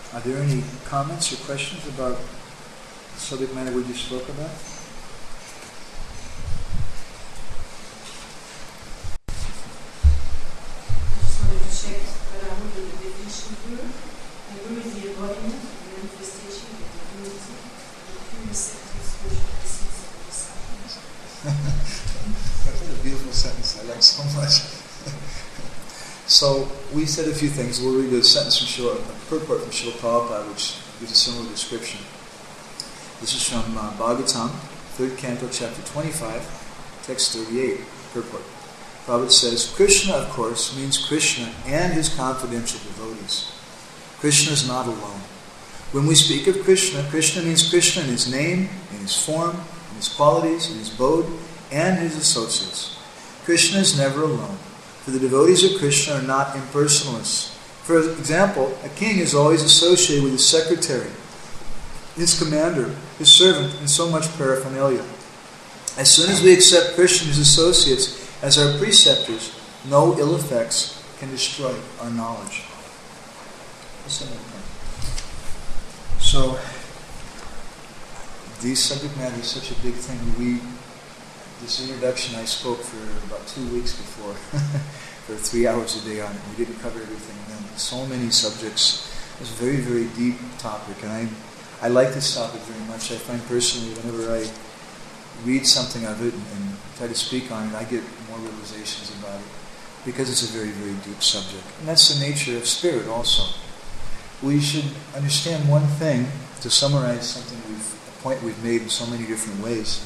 Are there any comments or questions about the subject matter we just spoke about? I just wanted to check that I would do the definition here. I agree with the embodiment, the manifestation, the divinity, the pure receptive spiritual essence of the disciples. That's a beautiful sentence. I like so much. So we said a few things. We'll read a sentence from a purport from Srila Prabhupada, which gives a similar description. This is from Bhagavatam, 3rd Canto, Chapter 25, Text 38, purport. Prabhupada says, Krishna, of course, means Krishna and his confidential devotees. Krishna is not alone. When we speak of Krishna, Krishna means Krishna in his name, in his form, in his qualities, in his abode, and his associates. Krishna is never alone. For the devotees of Krishna are not impersonalists. For example, a king is always associated with his secretary, his commander, his servant, and so much paraphernalia. As soon as we accept Krishna and his associates as our preceptors, no ill effects can destroy our knowledge. So, the subject matter is such a big thing. This introduction I spoke for about 2 weeks before, for 3 hours a day on it. We didn't cover everything. And then so many subjects. It's a very, very deep topic, and I like this topic very much. I find personally, whenever I read something of it and try to speak on it, I get more realizations about it, because it's a very, very deep subject. And that's the nature of spirit also. We should understand one thing, to summarize something a point we've made in so many different ways.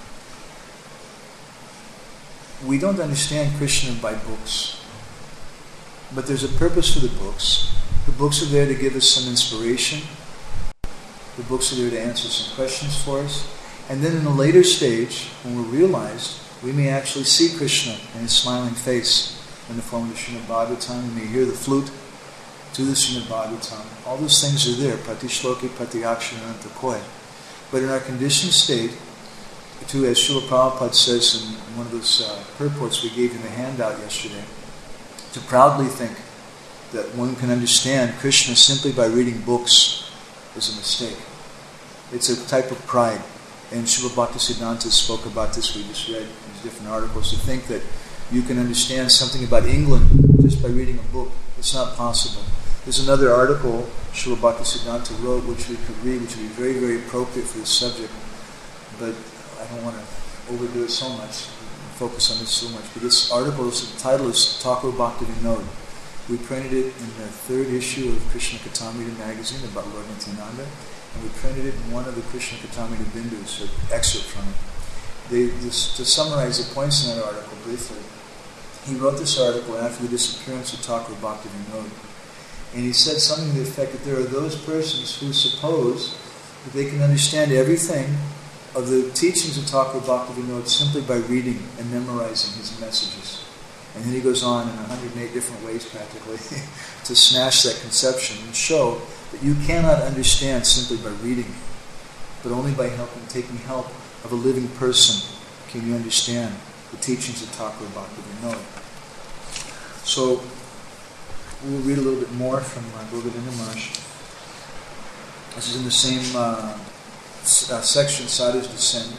We don't understand Krishna by books, but there's a purpose for the books. The books are there to give us some inspiration. The books are there to answer some questions for us. And then in a later stage, when we're realized, we may actually see Krishna in his smiling face in the form of the Srimad Bhagavatam. We may hear the flute to the Srimad Bhagavatam. All those things are there, Pratishloki, Pratyakshara, Koi. But in our conditioned state, too, as Srila Prabhupada says in one of those purports we gave in the handout yesterday, to proudly think that one can understand Krishna simply by reading books is a mistake. It's a type of pride. And Srila Bhaktisiddhanta spoke about this. We just read these different articles. To think that you can understand something about England just by reading a book, it's not possible. There's another article Srila Bhaktisiddhanta wrote which we could read, which would be very, very appropriate for this subject. But I don't want to overdo it so much, focus on this so much. But this article's title is Thakur Bhakti Vinod. We printed it in the 3rd issue of Krishna Katamrita magazine about Lord Nityananda, and we printed it in one of the Krishna Katamrita Bindus, an excerpt from it. To summarize the points in that article briefly, he wrote this article after the disappearance of Thakur Bhakti Vinod, and he said something to the effect that there are those persons who suppose that they can understand everything of the teachings of Thakur Bhaktivinoda simply by reading and memorizing his messages. And then he goes on in 108 different ways practically to smash that conception and show that you cannot understand simply by reading, but only by taking help of a living person can you understand the teachings of Thakur Bhaktivinoda. So we'll read a little bit more from Govinda Maharaj. This is in the same section, Sadhu's Descent.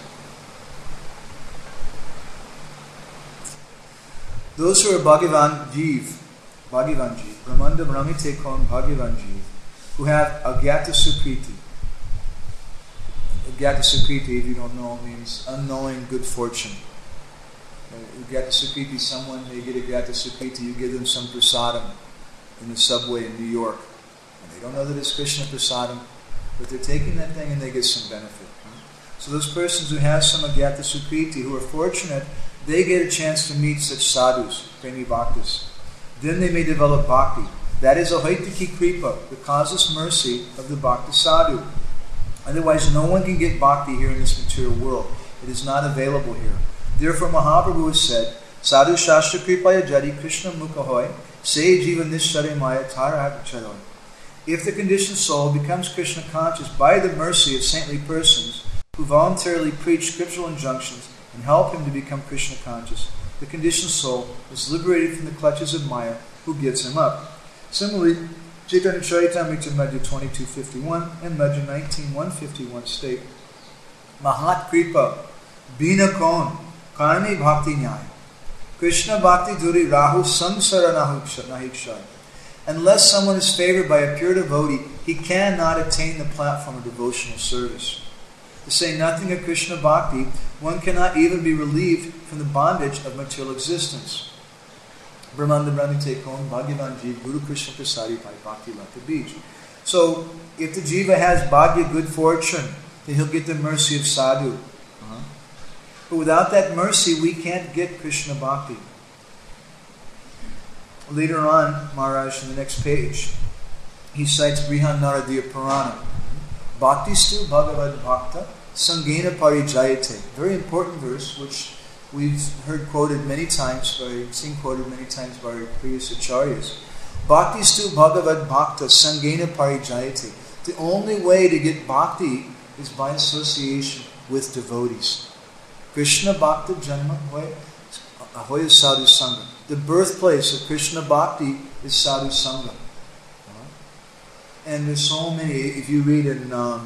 Those who are Bhagavan Jeev, Brahmanda Brahmite Kon Bhagavan Jeev, who have Agyata Sukriti. Agyata Sukriti, if you don't know, means unknowing good fortune. Agyata Sukriti, someone may get Agyata Sukriti, you give them some prasadam in the subway in New York. And they don't know that it's Krishna prasadam, but they're taking that thing and they get some benefit. So those persons who have some Agyata Sukriti, who are fortunate, they get a chance to meet such sadhus, premi bhaktas. Then they may develop bhakti. That is ahaitiki kripa, the causeless mercy of the bhakta sadhu. Otherwise, no one can get bhakti here in this material world. It is not available here. Therefore, Mahaprabhu has said, Sadhu Shastra Kripaya Jari Krishna Mukhahoy, Se Jiva Nishare Maya Tara Charoy. If the conditioned soul becomes Krishna conscious by the mercy of saintly persons who voluntarily preach scriptural injunctions and help him to become Krishna conscious, the conditioned soul is liberated from the clutches of Maya, who gives him up. Similarly, Chaitanya Charitamrita Madhya 22:51 and Madhya 19:151 state, Mahat Kripa, Bina Kaun, Karmi Bhakti Nyaya, Krishna Bhakti Dhuri Rahu Samsara Nahikshay. Unless someone is favored by a pure devotee, he cannot attain the platform of devotional service. To say nothing of Krishna Bhakti, one cannot even be relieved from the bondage of material existence. Brahmanda Brahmite Kon Bhagyavan Jeev Guru Krishna Prasadi Pai Bhakti Lata Bij. So, if the jiva has bhagya, good fortune, then he'll get the mercy of sadhu. But without that mercy, we can't get Krishna Bhakti. Later on, Maharaj, in the next page, he cites Brihan Naradiya Purana. Bhaktistu Bhagavad Bhakta Sangena Parijayate. Very important verse, which we've heard quoted many times, seen quoted many times by our previous acharyas. Bhaktistu Bhagavad Bhakta Sangena Parijayate. The only way to get bhakti is by association with devotees. Krishna Bhakta Janma Hoya Sadhu Sangha. The birthplace of Krishna Bhakti is Sadhu Sangha. And there's so many, if you read in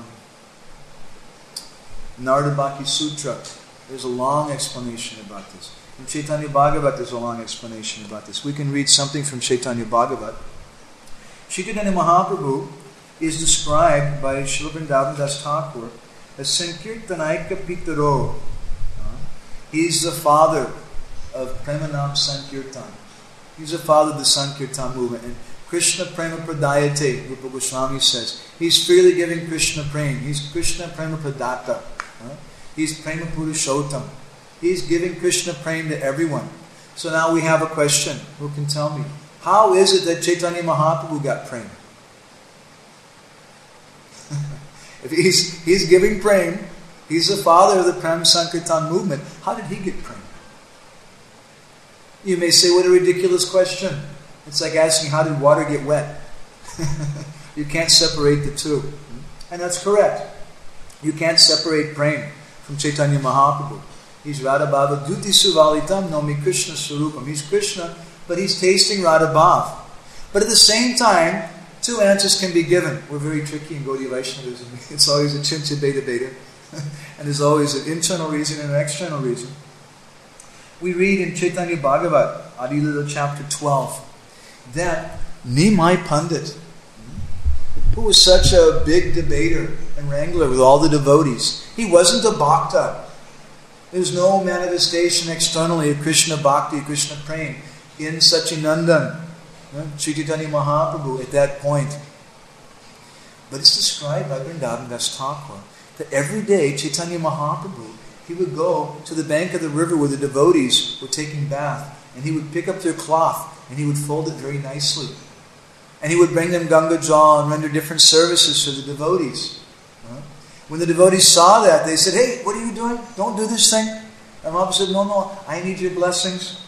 Narada Bhakti Sutra, there's a long explanation about this. In Chaitanya Bhagavat, there's a long explanation about this. We can read something from Chaitanya Bhagavat. Chaitanya Mahaprabhu is described by Srila Vrindavan Das Thakur as Sankirtanaika Pitaro. He's the father of Premanam Sankirtan. He's the father of the Sankirtan movement. And Krishna Prema Pradayate, Rupa Goswami says. He's freely giving Krishna Prema. He's Krishna Prema Pradata. He's Prema Purushottam. He's giving Krishna Prema to everyone. So now we have a question. Who can tell me? How is it that Chaitanya Mahaprabhu got Prema? If he's giving Prema, he's the father of the Prema Sankirtan movement, how did he get Prema? You may say, what a ridiculous question. It's like asking, how did water get wet? You can't separate the two. And that's correct. You can't separate Prema from Chaitanya Mahaprabhu. He's Radha Bhava Duti Suvalitam Nomi Krishna Swarupam. He's Krishna, but he's tasting Radha Bhav. But at the same time, two answers can be given. We're very tricky in Gaudiya Vaishnavism. It's always a chincha beta beta. And there's always an internal reason and an external reason. We read in Chaitanya Bhagavat, Adilila chapter 12, that Nimai Pandit, who was such a big debater and wrangler with all the devotees, he wasn't a bhakta. There's no manifestation externally of Krishna Bhakti, Krishna Prema in Sachinandan, Sri Chaitanya Mahaprabhu at that point. But it's described by Vrindavan Das Thakur that every day Chaitanya Mahaprabhu, he would go to the bank of the river where the devotees were taking bath, and he would pick up their cloth and he would fold it very nicely. And he would bring them Ganga Jal and render different services to the devotees. When the devotees saw that, they said, hey, what are you doing? Don't do this thing. And Mahaprabhu said, no, I need your blessings.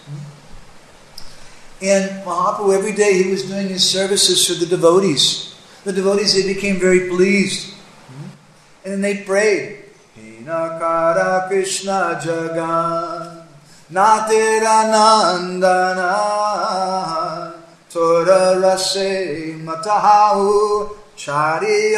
And Mahaprabhu, every day he was doing his services for the devotees. The devotees, they became very pleased. And then they prayed, Hinakara Krishna Jagan Natira Nandana Tora Rase Matahu Chari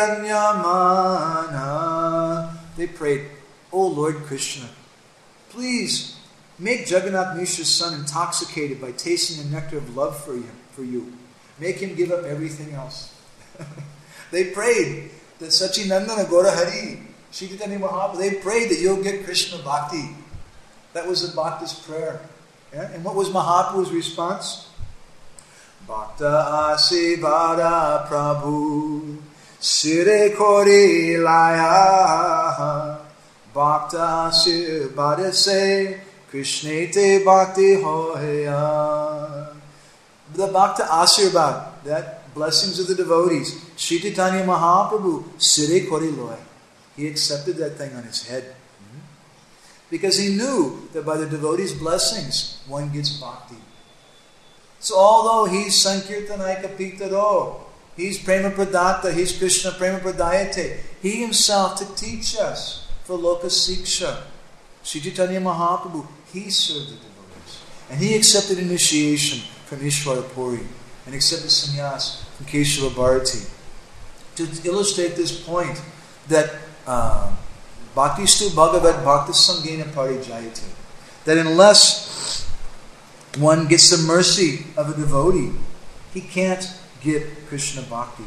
Anyamana. They prayed, O Lord Krishna, please make Jagannath Mishra's son intoxicated by tasting the nectar of love for you. Make him give up everything else. They prayed that Sachinandana Gaura Hari, Sri Chaitanya Mahaprabhu, they prayed that you'll get Krishna Bhakti. That was the Bhakta's prayer. Yeah? And what was Mahaprabhu's response? Bhakta Asivada Prabhu Sire Kori Laya Bhakta Asivada Se Krishnete Bhakti Hoya. The Bhakta Asirvad, that blessings of the devotees, Sri Chaitanya Mahaprabhu Sire Kori Loya. He accepted that thing on his head. Because he knew that by the devotees' blessings, one gets bhakti. So although he's Sankirtanaika Pitaro, he's Prema Pradata, he's Krishna Prema Pradayate, he himself to teach us for Loka Siksha. Sri Chaitanya Mahaprabhu, he served the devotees. And he accepted initiation from Ishvara Puri. and accepted sannyas from Keshava Bharati to illustrate this point that Bhaktistu Bhagavat Bhakta Sangena Parijayate, that unless one gets the mercy of a devotee, he can't get Krishna Bhakti.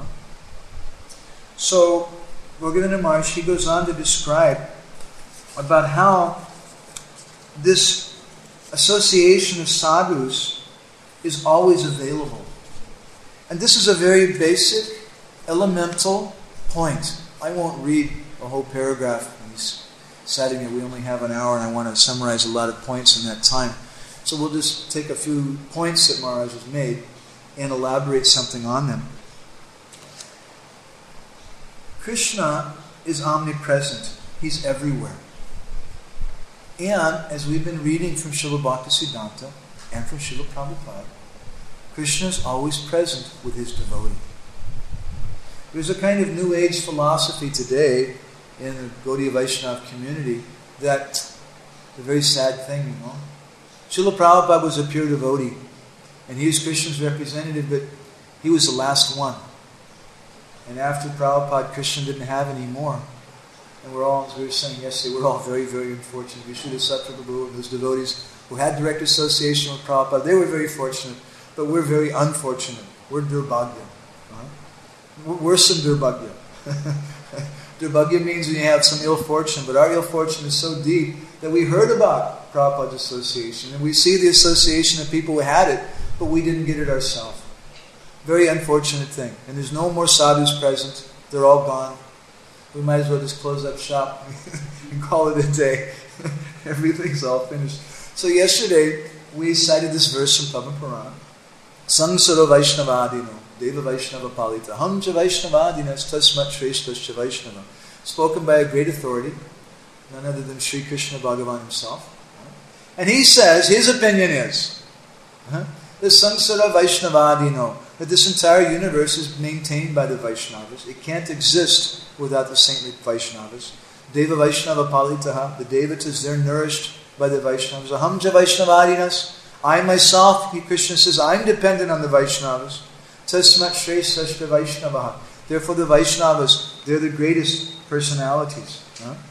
So, Bhagavan Maharaj, he goes on to describe about how this association of sadhus is always available. And this is a very basic, elemental point. I won't read a whole paragraph. He's citing it. We only have an hour and I want to summarize a lot of points in that time. So we'll just take a few points that Maharaj has made and elaborate something on them. Krishna is omnipresent. He's everywhere. And as we've been reading from Srila Bhaktisiddhanta and from Srila Prabhupada, Krishna is always present with his devotee. There's a kind of New Age philosophy today in the Gaudiya Vaishnava community that's a very sad thing, you know. Srila Prabhupada was a pure devotee, and he was Krishna's representative, but he was the last one. And after Prabhupada, Krishna didn't have any more. And we're all, as we were saying yesterday, we're all very, very unfortunate. Vishuddha Sattva and those devotees who had direct association with Prabhupada, they were very fortunate, but we're very unfortunate. We're Durbhagya. Worse than Durbhagya. Durbhagya means when you have some ill fortune, but our ill fortune is so deep that we heard about Prabhupada's association, and we see the association of people who had it, but we didn't get it ourselves. Very unfortunate thing. And there's no more sadhus present. They're all gone. We might as well just close up shop and call it a day. Everything's all finished. So yesterday, we cited this verse from Padma Purana. Sangsara Vaishnavadino, Deva Vaishnava Palita, Hamja Vaishnavadinas Tasmat Shreshtascha Vaishnava. Spoken by a great authority, none other than Sri Krishna Bhagavan himself. And he says, his opinion is, the Sangsara Vaishnavadino, that this entire universe is maintained by the Vaishnavas. It can't exist without the saintly Vaishnavas. Deva Vaishnava Palitaha, the Devatas, they're nourished by the Vaishnavas. Ahamja Vaishnavadinas, I myself, Krishna says, I'm dependent on the Vaishnavas. Tasmat Shrestha Vaishnavaha. Therefore the Vaishnavas, they're the greatest personalities.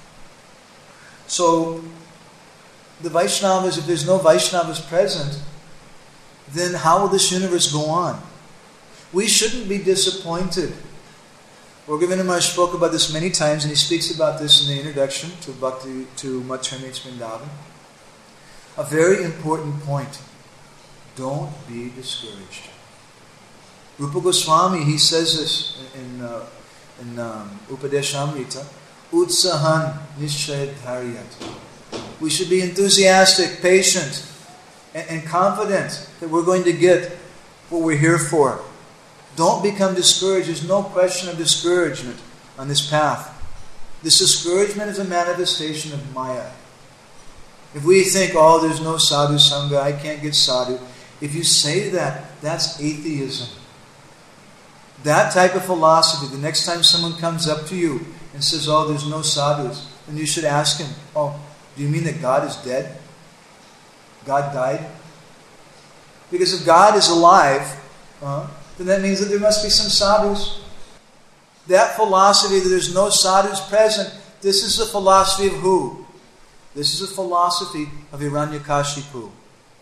So, the Vaishnavas, if there's no Vaishnavas present, then how will this universe go on? We shouldn't be disappointed. Bhagavan Maharaj spoke about this many times, and he speaks about this in the introduction to Bhakti to Madhurya Vrindavan. A very important point. Don't be discouraged. Rupa Goswami, he says this in Upadeshamrita, Utsahan Nishchayat Dharyat. We should be enthusiastic, patient, and confident that we're going to get what we're here for. Don't become discouraged. There's no question of discouragement on this path. This discouragement is a manifestation of Maya. If we think, oh, there's no sadhu sangha, I can't get sadhu. If you say that, that's atheism. That type of philosophy, the next time someone comes up to you and says, oh, there's no sadhus, then you should ask him, oh, do you mean that God is dead? God died? Because if God is alive, then that means that there must be some sadhus. That philosophy that there's no sadhus present, this is the philosophy of who? This is the philosophy of Hiranyakashipu.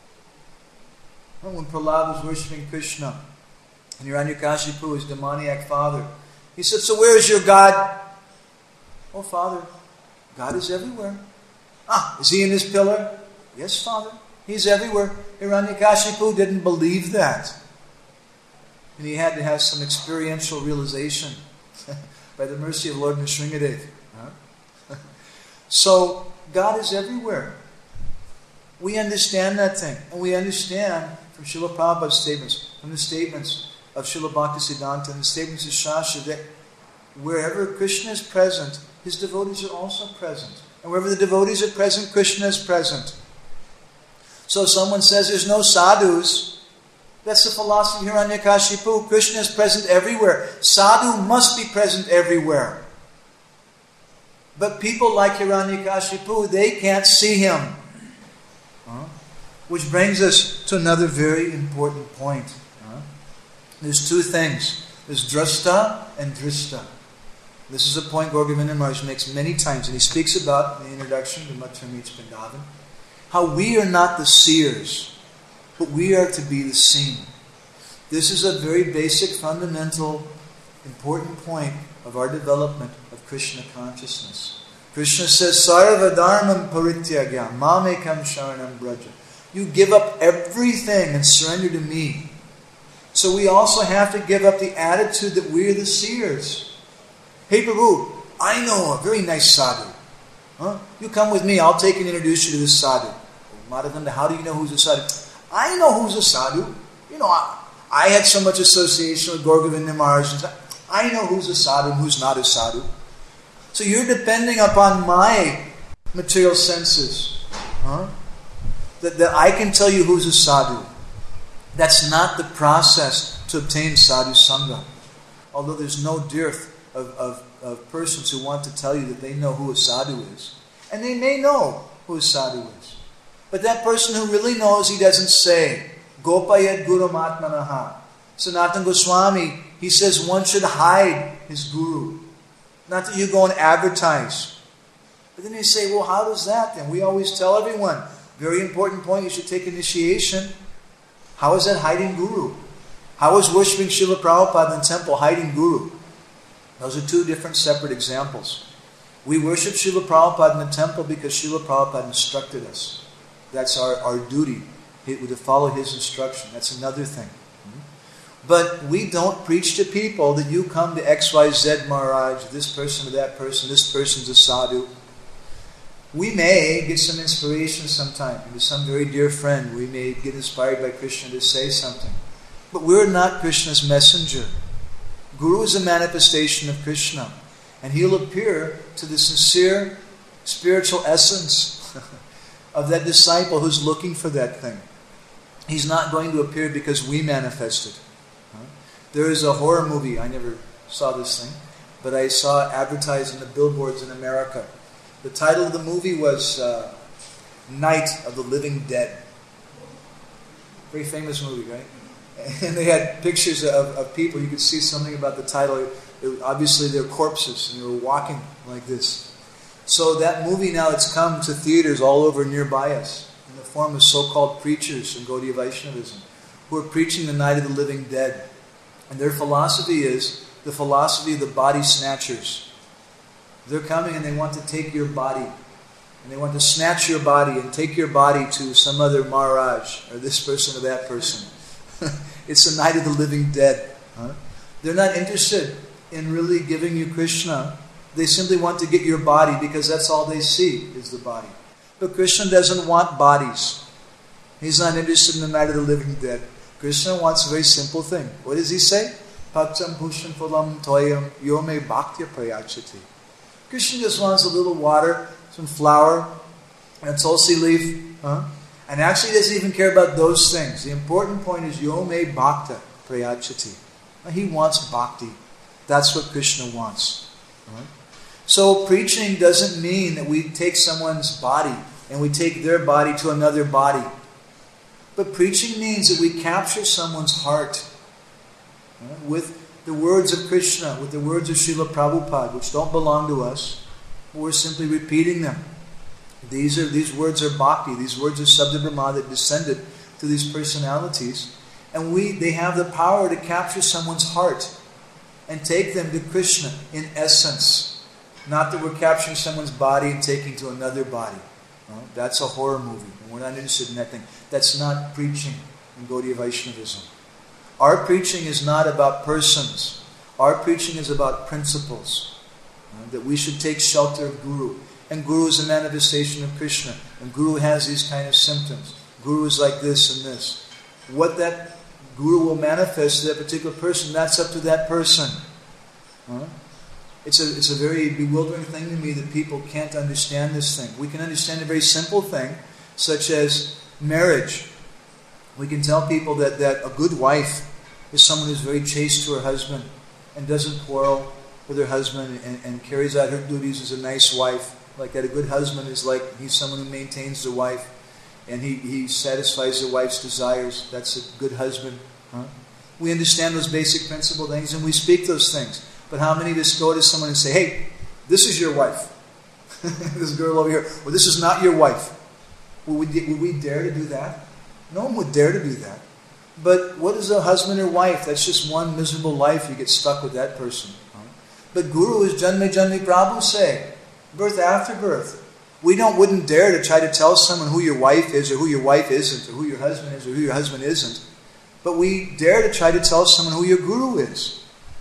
When Prahlad was worshipping Krishna, and Hiranyakashipu, his demoniac father, he said, so where is your God? Oh, Father, God is everywhere. Is he in his pillar? Yes, Father, he's everywhere. Hiranyakashipu didn't believe that. And he had to have some experiential realization by the mercy of Lord Nrsingadev. So, God is everywhere. We understand that thing. And we understand from Srila Prabhupada's statements, from the statements of Srila Bhaktisiddhanta and the statements of Shastra, that wherever Krishna is present, his devotees are also present. And wherever the devotees are present, Krishna is present. So if someone says there's no sadhus, that's the philosophy of Hiranyakashipu. Krishna is present everywhere. Sadhu must be present everywhere. But people like Hiranyakashipu, they can't see him. Which brings us to another very important point. There's two things. There's drashta and drishta. This is a point Gaur Govinda Maharaj makes many times, and he speaks about in the introduction to Mathura Meets Vrindavan, how we are not the seers, but we are to be the seen. This is a very basic, fundamental, important point of our development of Krishna consciousness. Krishna says, Sarva dharmam parityagya mamekam sharanam braja. You give up everything and surrender to me. So we also have to give up the attitude that we're the seers. Hey Prabhu, I know a very nice sadhu. You come with me, I'll take and introduce you to this sadhu. Madhavanda, how do you know who's a sadhu? I know who's a sadhu. I had so much association with Gaur Govinda Maharaj. I know who's a sadhu and who's not a sadhu. So you're depending upon my material senses. That I can tell you who's a sadhu. That's not the process to obtain sadhu sangha. Although there's no dearth of persons who want to tell you that they know who a sadhu is. And they may know who a sadhu is. But that person who really knows, he doesn't say, Gopayat Guru Matmanaha. Sanatana Goswami, he says one should hide his guru. Not that you go and advertise. But then they say, well, how does that then? We always tell everyone, very important point, you should take initiation. How is that hiding guru? How is worshipping Srila Prabhupada in the temple hiding guru? Those are two different separate examples. We worship Srila Prabhupada in the temple because Srila Prabhupada instructed us. That's our duty, to follow his instruction. That's another thing. But we don't preach to people that you come to XYZ Maharaj, this person or that person, this person's a sadhu. We may get some inspiration sometime. With some very dear friend, we may get inspired by Krishna to say something. But we're not Krishna's messenger. Guru is a manifestation of Krishna. And he'll appear to the sincere spiritual essence of that disciple who's looking for that thing. He's not going to appear because we manifested. There is a horror movie, I never saw this thing, but I saw advertised in the billboards in America. The title of the movie was Night of the Living Dead. Very famous movie, right? And they had pictures of people. You could see something about the title. Obviously, they're corpses, and they were walking like this. So that movie now, it's come to theaters all over nearby us in the form of so-called preachers in Gaudiya Vaishnavism who are preaching the Night of the Living Dead. And their philosophy is the philosophy of the body snatchers. They're coming and they want to take your body. And they want to snatch your body and take your body to some other Maharaj or this person or that person. It's the Night of the Living Dead. They're not interested in really giving you Krishna. They simply want to get your body because that's all they see is the body. But Krishna doesn't want bodies. He's not interested in the Night of the Living Dead. Krishna wants a very simple thing. What does he say? Pacham Bhushan Phalam Toyam Yome Bhaktya Prayachati. Krishna just wants a little water, some flour, and a tulsi leaf. And actually he doesn't even care about those things. The important point is Yome Bhakta Prayachati. He wants bhakti. That's what Krishna wants. So preaching doesn't mean that we take someone's body and we take their body to another body. But preaching means that we capture someone's heart with the words of Krishna, with the words of Srila Prabhupada, which don't belong to us. We're simply repeating them. These words are bhakti. These words are Sabda Brahma that descended to these personalities. And they have the power to capture someone's heart and take them to Krishna in essence. Not that we're capturing someone's body and taking to another body. That's a horror movie. And we're not interested in that thing. That's not preaching in Gaudiya Vaishnavism. Our preaching is not about persons. Our preaching is about principles. That we should take shelter of Guru. And Guru is a manifestation of Krishna. And Guru has these kind of symptoms. Guru is like this and this. What that Guru will manifest to that particular person, that's up to that person. It's a very bewildering thing to me that people can't understand this thing. We can understand a very simple thing, such as marriage. We can tell people that a good wife is someone who's very chaste to her husband and doesn't quarrel with her husband and carries out her duties as a nice wife. Like that a good husband is like, he's someone who maintains the wife and he satisfies the wife's desires. That's a good husband. We understand those basic principle things and we speak those things. But how many of us go to someone and say, hey, this is your wife. This girl over here. Well, this is not your wife. Would we dare to do that? No one would dare to do that. But what is a husband or wife? That's just one miserable life. You get stuck with that person. But Guru is Janme Janme Prabhu say, birth after birth. We wouldn't dare to try to tell someone who your wife is or who your wife isn't or who your husband is or who your husband isn't. But we dare to try to tell someone who your Guru is.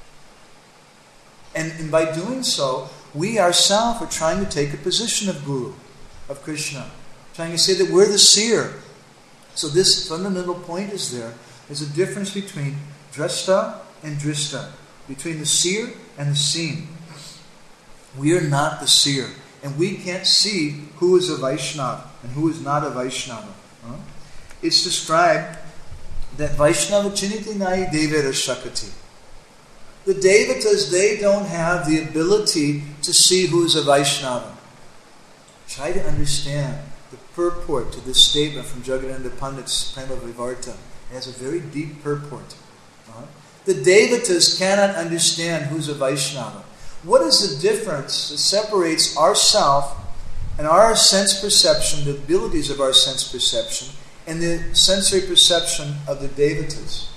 And by doing so, we ourselves are trying to take a position of Guru, of Krishna. Trying to say that we're the seer. So this fundamental point is there. There's a difference between drashta and drishta. Between the seer and the seen. We are not the seer. And we can't see who is a Vaishnava and who is not a Vaishnava. It's described that Vaishnava Chiniti Nai Devera Shakati. The Devatas, they don't have the ability to see who is a Vaishnava. Try to understand the purport to this statement from Jagadananda Pandit's Prema Vivarta. It has a very deep purport. The Devatas cannot understand who's a Vaishnava. What is the difference that separates ourself and our sense perception, the abilities of our sense perception, and the sensory perception of the Devatas?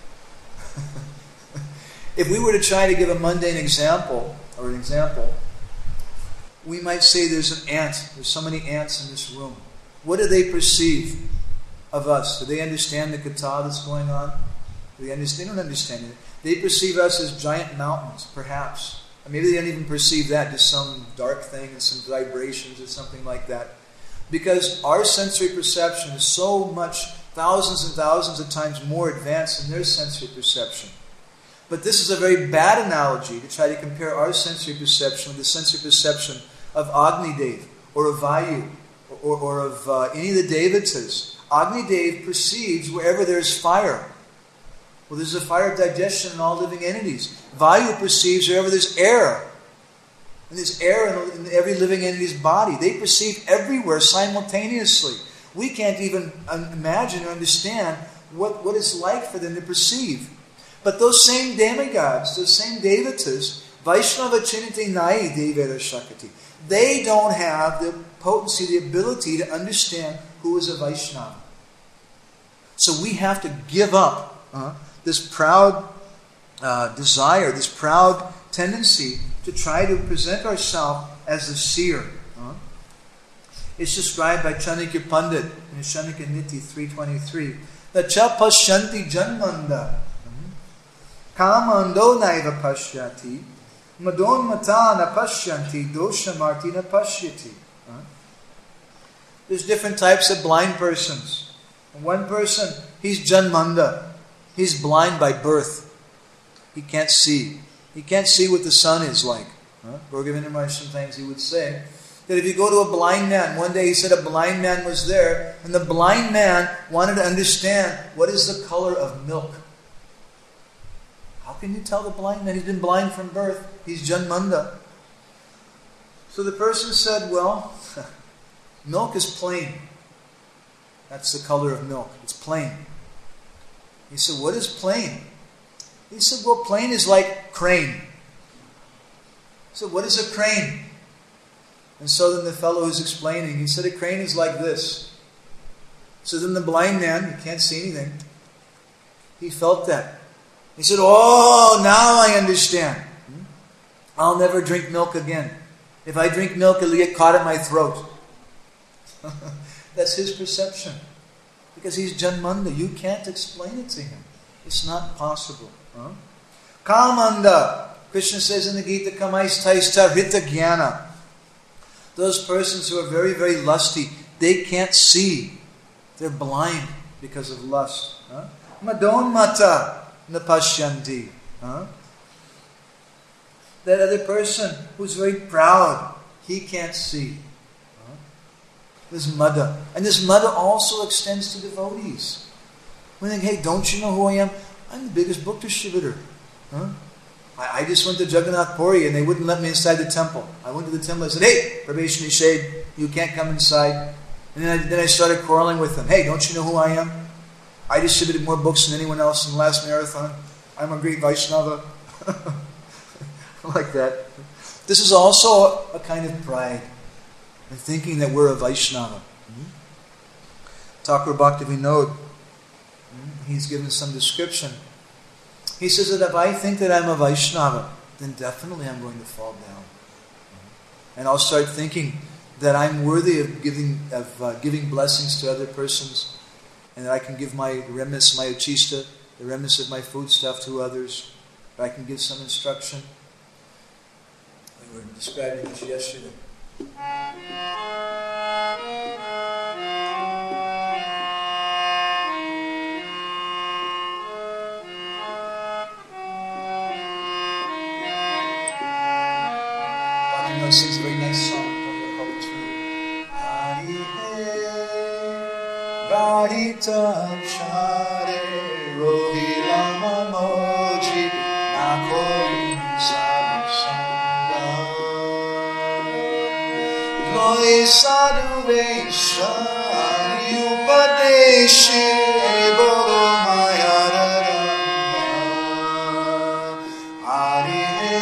If we were to try to give a mundane example, we might say there's an ant. There's so many ants in this room. What do they perceive of us? Do they understand the kata that's going on? They don't understand it. They perceive us as giant mountains, perhaps. Or maybe they don't even perceive that, just some dark thing and some vibrations or something like that. Because our sensory perception is so much, thousands and thousands of times more advanced than their sensory perception. But this is a very bad analogy to try to compare our sensory perception with the sensory perception of Agni Dev or of Vayu or of any of the Devatas. Agni Dev perceives wherever there's fire. Well, there's a fire of digestion in all living entities. Vayu perceives wherever there's air. And there's air in every living entity's body. They perceive everywhere simultaneously. We can't even imagine or understand what it's like for them to perceive. But those same demigods, those same Devatas, Vaishnava Chiniti Nai Devera Shakati, they don't have the potency, the ability to understand who is a Vaishnava. So we have to give up this proud desire, this proud tendency to try to present ourselves as the seer. It's described by Chanakya Pandit in Chanakya Niti 323. The cha pasyanti janmanda kamando naiva pashyati madon mata na pashyanti doshamarti na pashyati. There's different types of blind persons. One person, he's janmanda. He's blind by birth. He can't see. He can't see what the sun is like. Bhagavan Maharaj sometimes he would say that if you go to a blind man, one day he said a blind man was there, and the blind man wanted to understand what is the color of milk. How can you tell the blind man? He's been blind from birth. He's janmanda. So the person said, well, milk is plain. That's the color of milk. It's plain. He said, what is plain? He said, well, plain is like crane. He said, what is a crane? And so then the fellow who's explaining, he said, a crane is like this. So then the blind man, who can't see anything, he felt that. He said, oh, now I understand. I'll never drink milk again. If I drink milk, it'll get caught in my throat. That's his perception. Because he's janmanda. You can't explain it to him. It's not possible. Kamanda. Krishna says in the Gita, Kamaistaista Rita Jnana. Those persons who are very, very lusty, they can't see. They're blind because of lust. Madon mata napashyanti. That other person who's very proud, he can't see. This mada. And this mada also extends to devotees. We think, hey, don't you know who I am? I'm the biggest book distributor. I just went to Jagannath Puri and they wouldn't let me inside the temple. I went to the temple and said, hey, Prabhesh Nishad, you can't come inside. And then I started quarreling with them. Hey, don't you know who I am? I distributed more books than anyone else in the last marathon. I'm a great Vaishnava. Like that. This is also a kind of pride in thinking that we're a Vaishnava. Thakur Bhaktivinoda, he's given some description. He says that if I think that I'm a Vaishnava, then definitely I'm going to fall down. And I'll start thinking that I'm worthy of giving blessings to other persons, and that I can give my remnants, my uchista, the remnants of my foodstuff to others, or I can give some instruction. We were describing this yesterday. Bhaktivinoda sings a very nice song called True. Hari He Radhita Share Rohi Lama Moji Nakori Sadhu Loi Sadhu Veshari Upadeshi Boro Mayarara Hari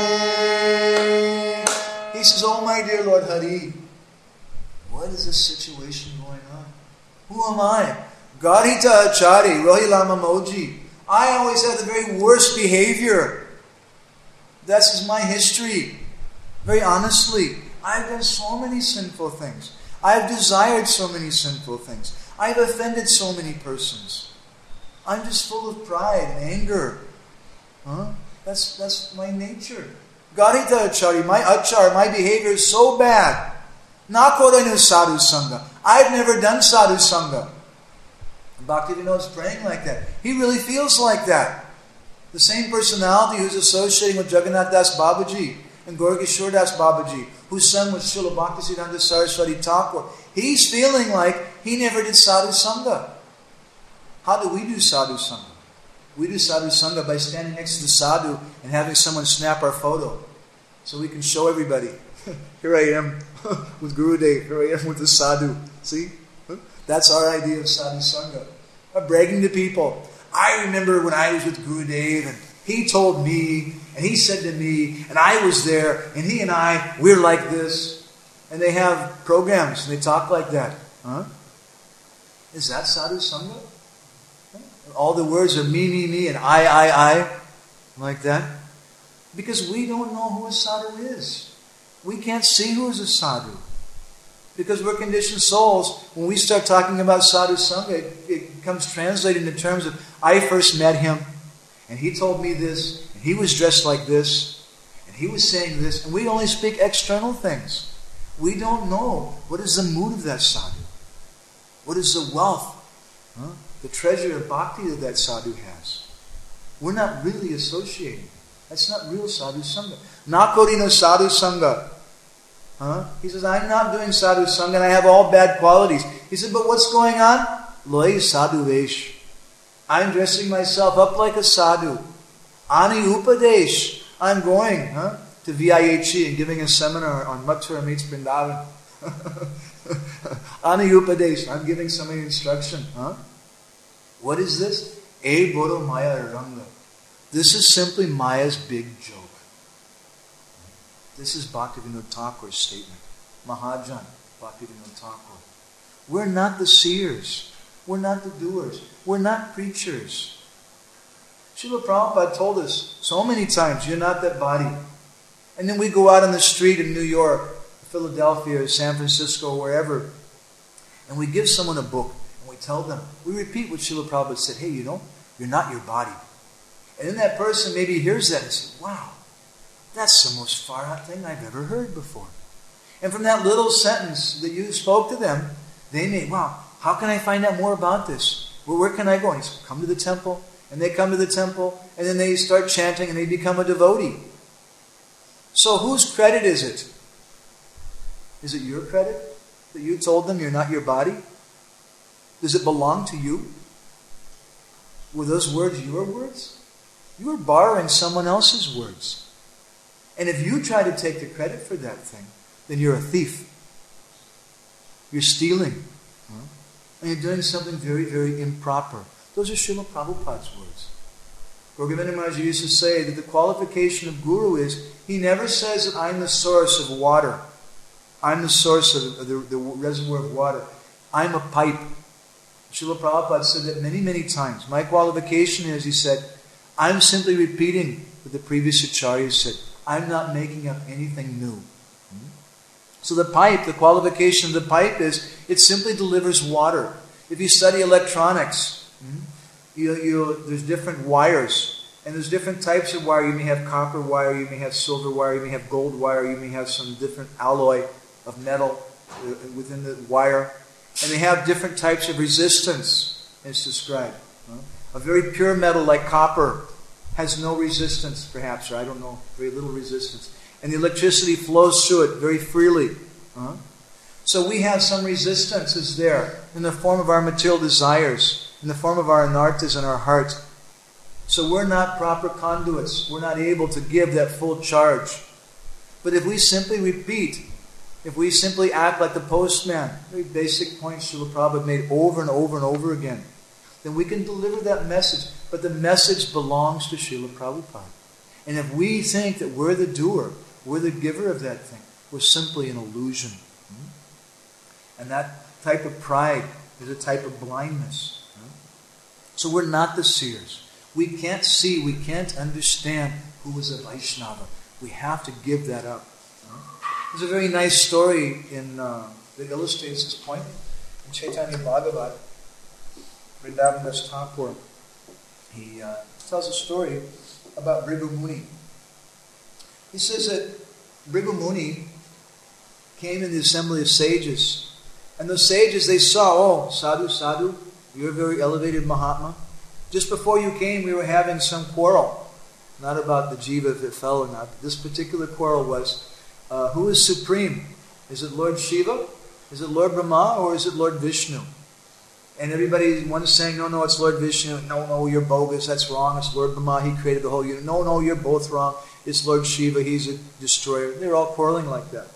He says, oh my dear Lord Hari, what is this situation going on? Who am I? Garhita Achari, Rohi Lama Moji. I always have the very worst behavior. That's my history. Very honestly, I've done so many sinful things. I've desired so many sinful things. I've offended so many persons. I'm just full of pride and anger. That's my nature. Garhita Achari, my behavior is so bad. Nakorainu sadhu sangha. I've never done sadhu sangha. Bhaktivinoda is praying like that. He really feels like that. The same personality who's associating with Jagannath Das Babaji and Gaurkishore Das Babaji, whose son was Srila Bhaktisiddhanta Saraswati Thakur. He's feeling like he never did sadhu sangha. How do we do sadhu sangha? We do sadhu sangha by standing next to the sadhu and having someone snap our photo so we can show everybody. Here I am with Gurudev. Here I am with the sadhu. See? That's our idea of sadhu sangha. Bragging to people. I remember when I was with Gurudev and he told me and he said to me and I was there and he and I, we're like this. And they have programs and they talk like that. Is that sadhu sangha? All the words are me, and I, like that. Because we don't know who a sadhu is. We can't see who is a sadhu. Because we're conditioned souls, when we start talking about sadhu sangha, it comes translated in terms of, I first met him, and he told me this, and he was dressed like this, and he was saying this, and we only speak external things. We don't know what is the mood of that sadhu. What is the wealth, the treasure of bhakti that sadhu has. We're not really associating. That's not real sadhu sangha. Nakorino sadhu sangha. He says, I'm not doing sadhu sangha and I have all bad qualities. He said, but what's going on? Loi sadhu vesh. I'm dressing myself up like a sadhu. Ani upadesh. I'm going to VIHE and giving a seminar on Mathura meets Vrindavan. Ani upadesh. I'm giving somebody instruction. What is this? E Boro Maya Ranga. This is simply Maya's big joke. This is Bhaktivinoda Thakur's statement. Mahajan, Bhaktivinoda Thakur. We're not the seers. We're not the doers. We're not preachers. Srila Prabhupada told us so many times, you're not that body. And then we go out on the street in New York, Philadelphia, or San Francisco, or wherever, and we give someone a book, and we tell them, we repeat what Srila Prabhupada said, hey, you're not your body. And then that person maybe hears that and says, wow, that's the most far out thing I've ever heard before. And from that little sentence that you spoke to them, they may, wow, how can I find out more about this? Well, where can I go? And he says, come to the temple. And they come to the temple, and then they start chanting, and they become a devotee. So whose credit is it? Is it your credit that you told them you're not your body? Does it belong to you? Were those words your words? You were borrowing someone else's words. And if you try to take the credit for that thing, then you're a thief. You're stealing. And you're doing something very, very improper. Those are Srila Prabhupada's words. Govinda Maharaj used to say that the qualification of Guru is, he never says that I'm the source of water. I'm the source of the reservoir of water. I'm a pipe. Srila Prabhupada said that many, many times. My qualification is, he said, I'm simply repeating what the previous Acharya said. I'm not making up anything new. So the pipe, the qualification of the pipe is, it simply delivers water. If you study electronics, there's different wires. And there's different types of wire. You may have copper wire, you may have silver wire, you may have gold wire, you may have some different alloy of metal within the wire. And they have different types of resistance, as described. A very pure metal like copper has no resistance, perhaps, or I don't know, very little resistance. And the electricity flows through it very freely. So we have some resistances there in the form of our material desires, in the form of our anarthas in our heart. So we're not proper conduits. We're not able to give that full charge. But if we simply repeat, if we simply act like the postman, very basic points Srila Prabhupada made over and over and over again, then we can deliver that message. But the message belongs to Srila Prabhupada. And if we think that we're the doer, we're the giver of that thing, we're simply an illusion. And that type of pride is a type of blindness. So we're not the seers. We can't see, we can't understand who is a Vaishnava. We have to give that up. There's a very nice story that illustrates this point. In Chaitanya Bhagavat, Vrindavan Das Thakur, he tells a story about Bhrigu Muni. He says that Bhrigu Muni came in the assembly of sages. And those sages, they saw, oh, sadhu, sadhu, you're a very elevated Mahatma. Just before you came, we were having some quarrel. Not about the jiva, if it fell or not. This particular quarrel was, who is supreme? Is it Lord Shiva? Is it Lord Brahma? Or is it Lord Vishnu? And everybody, one is saying, no, it's Lord Vishnu. No, you're bogus. That's wrong. It's Lord Brahma. He created the whole universe. No, you're both wrong. It's Lord Shiva. He's a destroyer. They're all quarreling like that.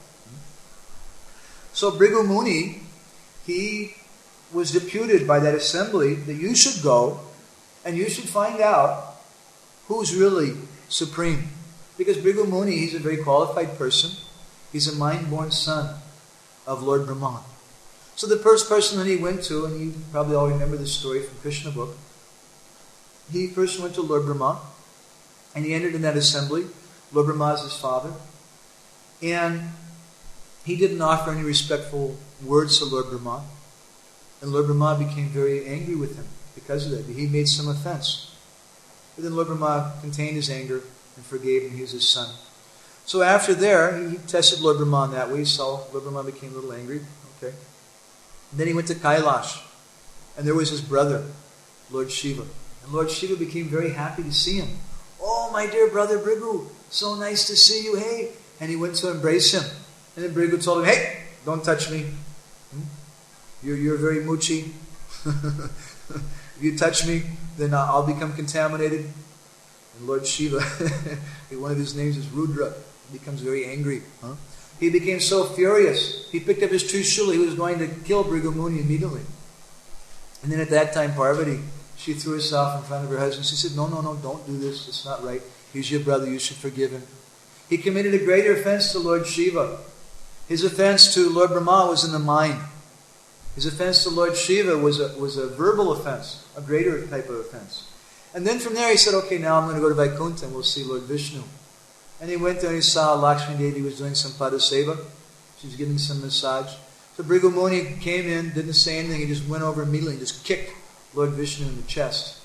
So Bhrigu Muni, he was deputed by that assembly that you should go and you should find out who's really supreme. Because Bhrigu Muni, he's a very qualified person. He's a mind-born son of Lord Brahma. So the first person that he went to, and you probably all remember this story from Krishna book, he first went to Lord Brahma, and he entered in that assembly. Lord Brahma is his father. And he didn't offer any respectful words to Lord Brahma. And Lord Brahma became very angry with him because of that. He made some offense. But then Lord Brahma contained his anger and forgave him. He was his son. So after there, he tested Lord Brahma in that way. He saw Lord Brahma became a little angry. Okay. And then he went to Kailash. And there was his brother, Lord Shiva. And Lord Shiva became very happy to see him. Oh, my dear brother Bhrigu, so nice to see you. Hey. And he went to embrace him. And then Bhrigu told him, hey, don't touch me. You're very muchi. If you touch me, then I'll become contaminated. And Lord Shiva, one of his names is Rudra, he becomes very angry. He became so furious. He picked up his Trishula. He was going to kill Bhrigu Muni immediately. And then at that time, Parvati, she threw herself in front of her husband. She said, no, don't do this. It's not right. He's your brother. You should forgive him. He committed a greater offense to Lord Shiva. His offense to Lord Brahma was in the mind. His offense to Lord Shiva was a verbal offense, a greater type of offense. And then from there he said, okay, now I'm going to go to Vaikuntha and we'll see Lord Vishnu. And he went there and he saw Lakshmi Devi was doing some padaseva. She was giving some massage. So Bhrigu Muni came in, didn't say anything, he just went over immediately and just kicked Lord Vishnu in the chest.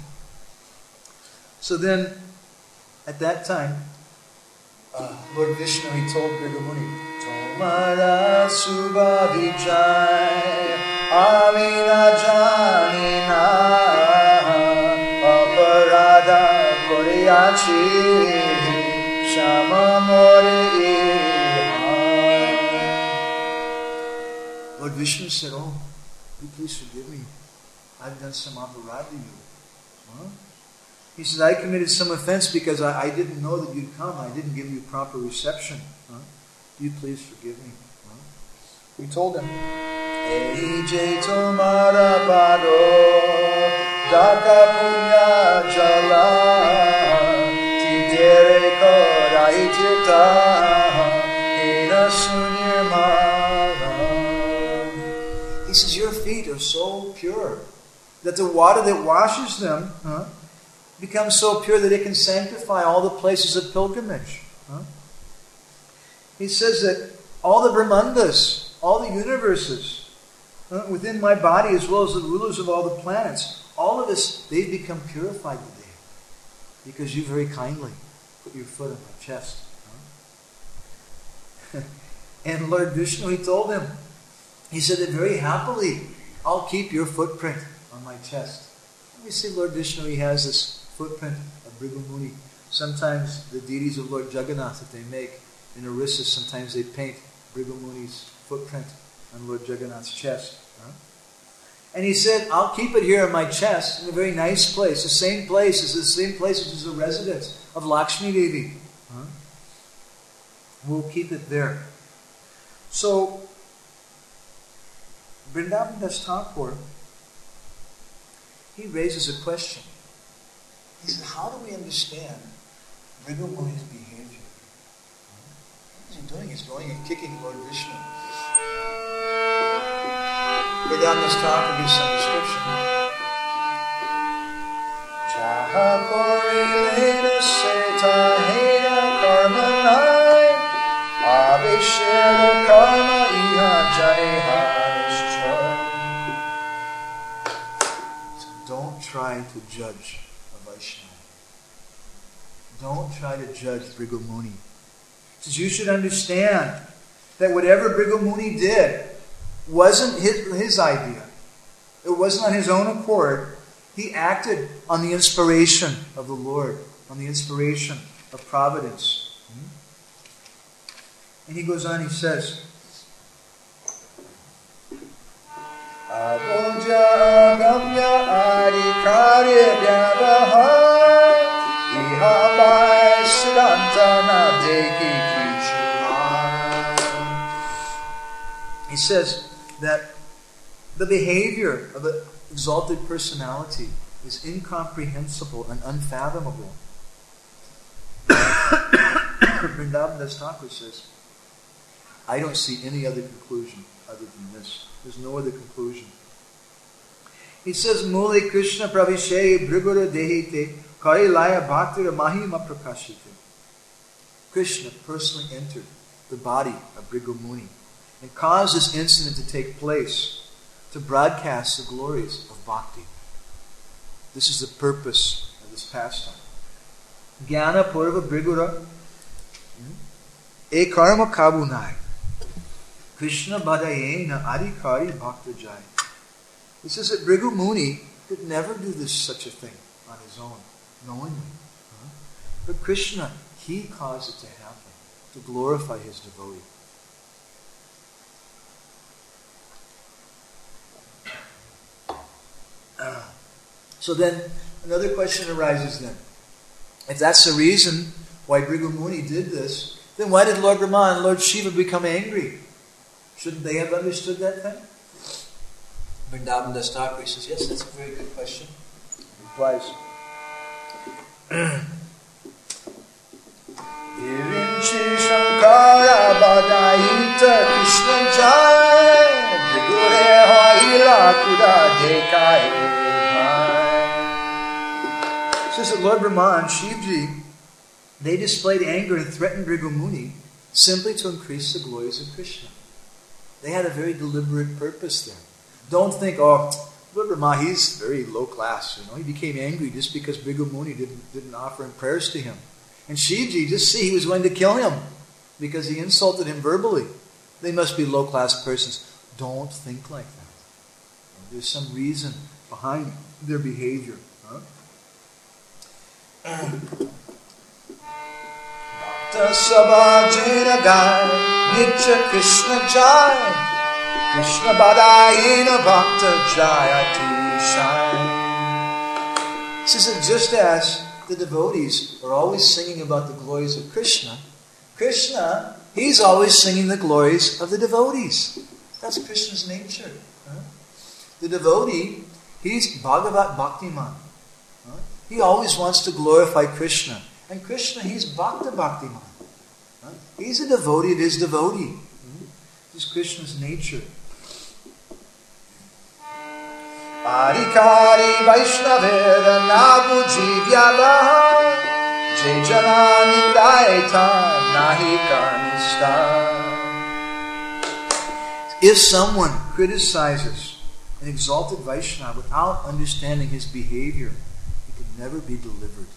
So then, at that time, Lord Vishnu, he told Bhrigu Muni, Tomara subha vijay amina janina aparada koriyachi shama mori. Lord Vishnu said, oh, you please forgive me. I've done some aparad to you. He said, I committed some offense because I didn't know that you'd come. I didn't give you proper reception. You please forgive me. We told him, Ei je tomara pado Daka punya jala tidere korai tirta ina sunirmala. He says, your feet are so pure that the water that washes them becomes so pure that it can sanctify all the places of pilgrimage. He says that all the Brahmandas, all the universes within my body, as well as the rulers of all the planets, all of us, they've become purified today because you very kindly put your foot on my chest. And Lord Vishnu, he told him, he said that very happily, I'll keep your footprint on my chest. We see Lord Vishnu, he has this footprint of Bhrigu Muni. Sometimes the deities of Lord Jagannath that they make in Orissa, sometimes they paint Bhrigu Muni's footprint on Lord Jagannath's chest. And he said, I'll keep it here on my chest in a very nice place, the same place as the residence of Lakshmi Devi. We'll keep it there. So, Vrindavan Das Thakur, he raises a question. He said, how do we understand Bhrigu Muni's behavior? What is he doing? He's going and kicking Lord Vishnu. Vrindavan Das Thakur gives some description. Jaha kori lena seta hena karmanai avishera karma iha janeha. Don't try to judge a Vaishnava. Don't try to judge Bhrigu Muni. He says you should understand that whatever Bhrigu Muni did wasn't his idea. It wasn't on his own accord. He acted on the inspiration of the Lord, on the inspiration of providence. And he goes on, he says, Abunja agamya adikari vyavahai ihabai siddhantana deki kishuman. He says that the behavior of an exalted personality is incomprehensible and unfathomable. Vrindavan Das Thakur says, I don't see any other conclusion other than this. There's no other conclusion. He says, Mule Krishna Pravishe Brigura Dehite Karilaya Bhaktira Mahima Prakashite. Krishna personally entered the body of Bhrigu Muni and caused this incident to take place to broadcast the glories of bhakti. This is the purpose of this pastime. Jnana Purva Brigura E Karma Kabunai Krishna Badayena Adhikari Bhakta Jai. He says that Bhrigu Muni could never do such a thing on his own, knowingly. But Krishna, he caused it to happen, to glorify his devotee. So then, another question arises then. If that's the reason why Bhrigu Muni did this, then why did Lord Brahma and Lord Shiva become angry? Shouldn't they have understood that thing? Vrindavan Das Thakur says, yes, that's a very good question. He replies, Virinchi Shankara Badaita Krishna Jai Brigure Haila Kuda Dekai. Says that Lord Brahma and Shivji, they displayed anger and threatened Bhrigu Muni simply to increase the glories of Krishna. They had a very deliberate purpose there. Don't think, Lord Brahma, he's very low class. He became angry just because Bhrigu Muni didn't offer him prayers to him. And Shivji, just see, he was going to kill him because he insulted him verbally. They must be low class persons. Don't think like that. There's some reason behind their behavior. Bhakta Sabhajena Gai Nitya Krishna Jai Krishna Badayena Bhakta Jayati Shai. He says that just as the devotees are always singing about the glories of Krishna, Krishna, he's always singing the glories of the devotees. That's Krishna's nature. The devotee, He's Bhagavat Bhaktiman. He always wants to glorify Krishna. And Krishna, he's Bhakta Bhaktiman. He's a devotee of his devotee. This is Krishna's nature. Adhikari Vaishnavera Nabu Jivyavaha Jejana Nidaita Nahi Karnista. If someone criticizes an exalted Vaishnava without understanding his behavior, he could never be delivered.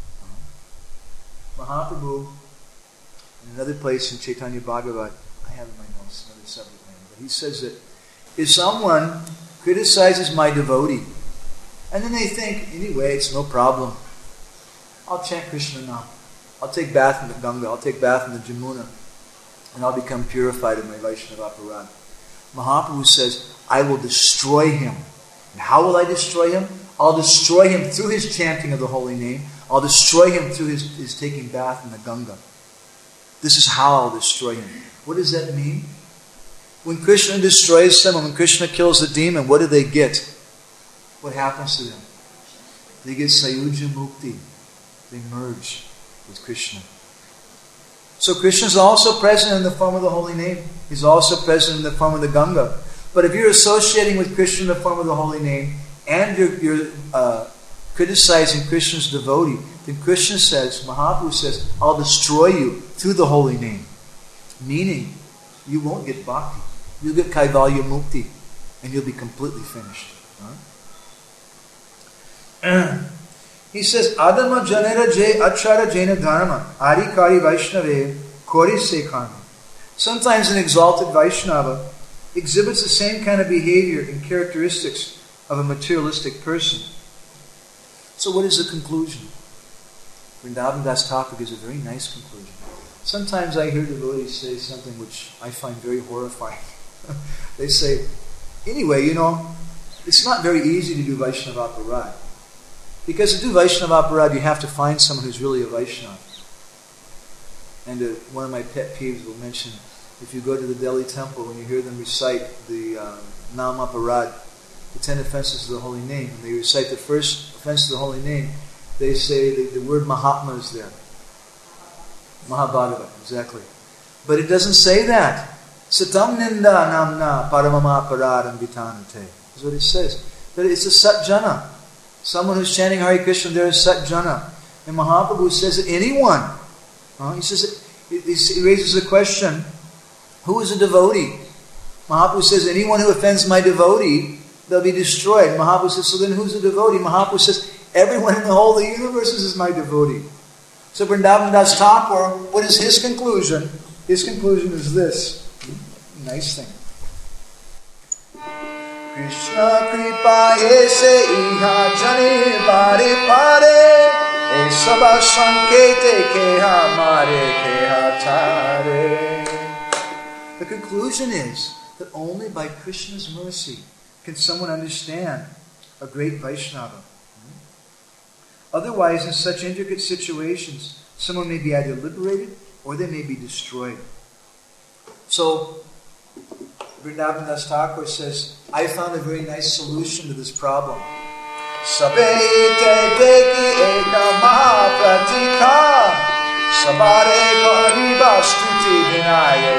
Mahaprabhu, in another place in Chaitanya Bhagavat, I have in my notes another separate name, but he says that if someone criticizes my devotee, and then they think, anyway, it's no problem. I'll chant Krishna now. I'll take bath in the Ganga. I'll take bath in the Jamuna. And I'll become purified of my Vaishnava aparad. Mahaprabhu says, I will destroy him. And how will I destroy him? I'll destroy him through his chanting of the holy name. I'll destroy him through his taking bath in the Ganga. This is how I'll destroy him. What does that mean? When Krishna destroys someone, when Krishna kills the demon, what do they get? What happens to them? They get Sayuja Mukti. They merge with Krishna. So Krishna is also present in the form of the holy name. He's also present in the form of the Ganga. But if you're associating with Krishna in the form of the holy name, and you're criticizing Krishna's devotee, then Krishna says, Mahaprabhu says, I'll destroy you through the holy name. Meaning, you won't get bhakti. You'll get Kaivalya Mukti, and you'll be completely finished. He says, Adama Janera Je Achara Jaina Dharma Ari Kari Vaishnave Kori Se Karma. Sometimes an exalted Vaishnava exhibits the same kind of behavior and characteristics of a materialistic person. So what is the conclusion? Vrindavan Das Thakur gives a very nice conclusion. Sometimes I hear devotees say something which I find very horrifying. They say, anyway, it's not very easy to do Vaishnava Aparad. Because to do Vaishnava Aparad, you have to find someone who's really a Vaishnava. And one of my pet peeves will mention, if you go to the Delhi temple, when you hear them recite the Nam Aparad, the 10 offenses of the holy name, and they recite the first offense of the holy name, they say the word Mahatma is there. Mahabhagavad, exactly. But it doesn't say that. Satam ninda namna paramama paradam vitanate. That's what it says. But it's a Satjana. Someone who's chanting Hare Krishna, there is Satjana. And Mahaprabhu says that anyone, he raises the question, who is a devotee? Mahaprabhu says, anyone who offends my devotee, they'll be destroyed. Mahaprabhu says, so then who's a devotee? Mahaprabhu says, everyone in the whole of the universe is my devotee. So Vrindavan Das Thakur, what is his conclusion? His conclusion is this. Nice thing. Krishna kripa ese iha jane pare pare e sabha sankete keha mare keha tare. The conclusion is that only by Krishna's mercy can someone understand a great Vaishnava. Otherwise, in such intricate situations, someone may be either liberated or they may be destroyed. So, Vrindavan Das Thakur says, I found a very nice solution to this problem. Sabete deki eka mahapratika sabare kariba stuti vinaye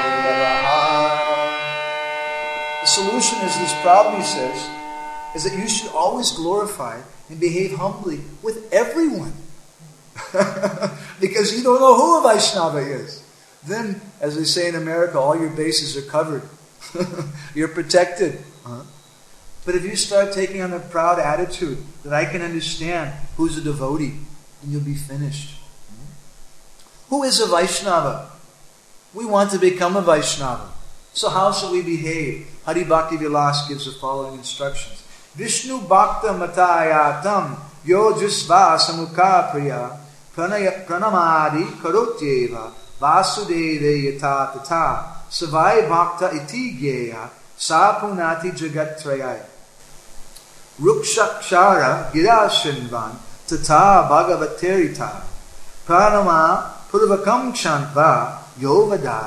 navaha. The solution is this problem, he says, is that you should always glorify and behave humbly with everyone. Because you don't know who a Vaishnava is. Then, as they say in America, all your bases are covered. You're protected. But if you start taking on a proud attitude that I can understand who's a devotee, then you'll be finished. Who is a Vaishnava? We want to become a Vaishnava. So how shall we behave? Hari Bhakti Vilas gives the following instructions. Vishnu Bhakta Matayatam Yojusva Samukha Priya Pranamadi Karotyeva Vasudeve Yata Tata Savai Bhakta Iti Gyeya Sapunati Jagat-trayaya Rukshakshara Girashinvan Tata Bhagavaterita Pranama Purvakam Chantva Yovadad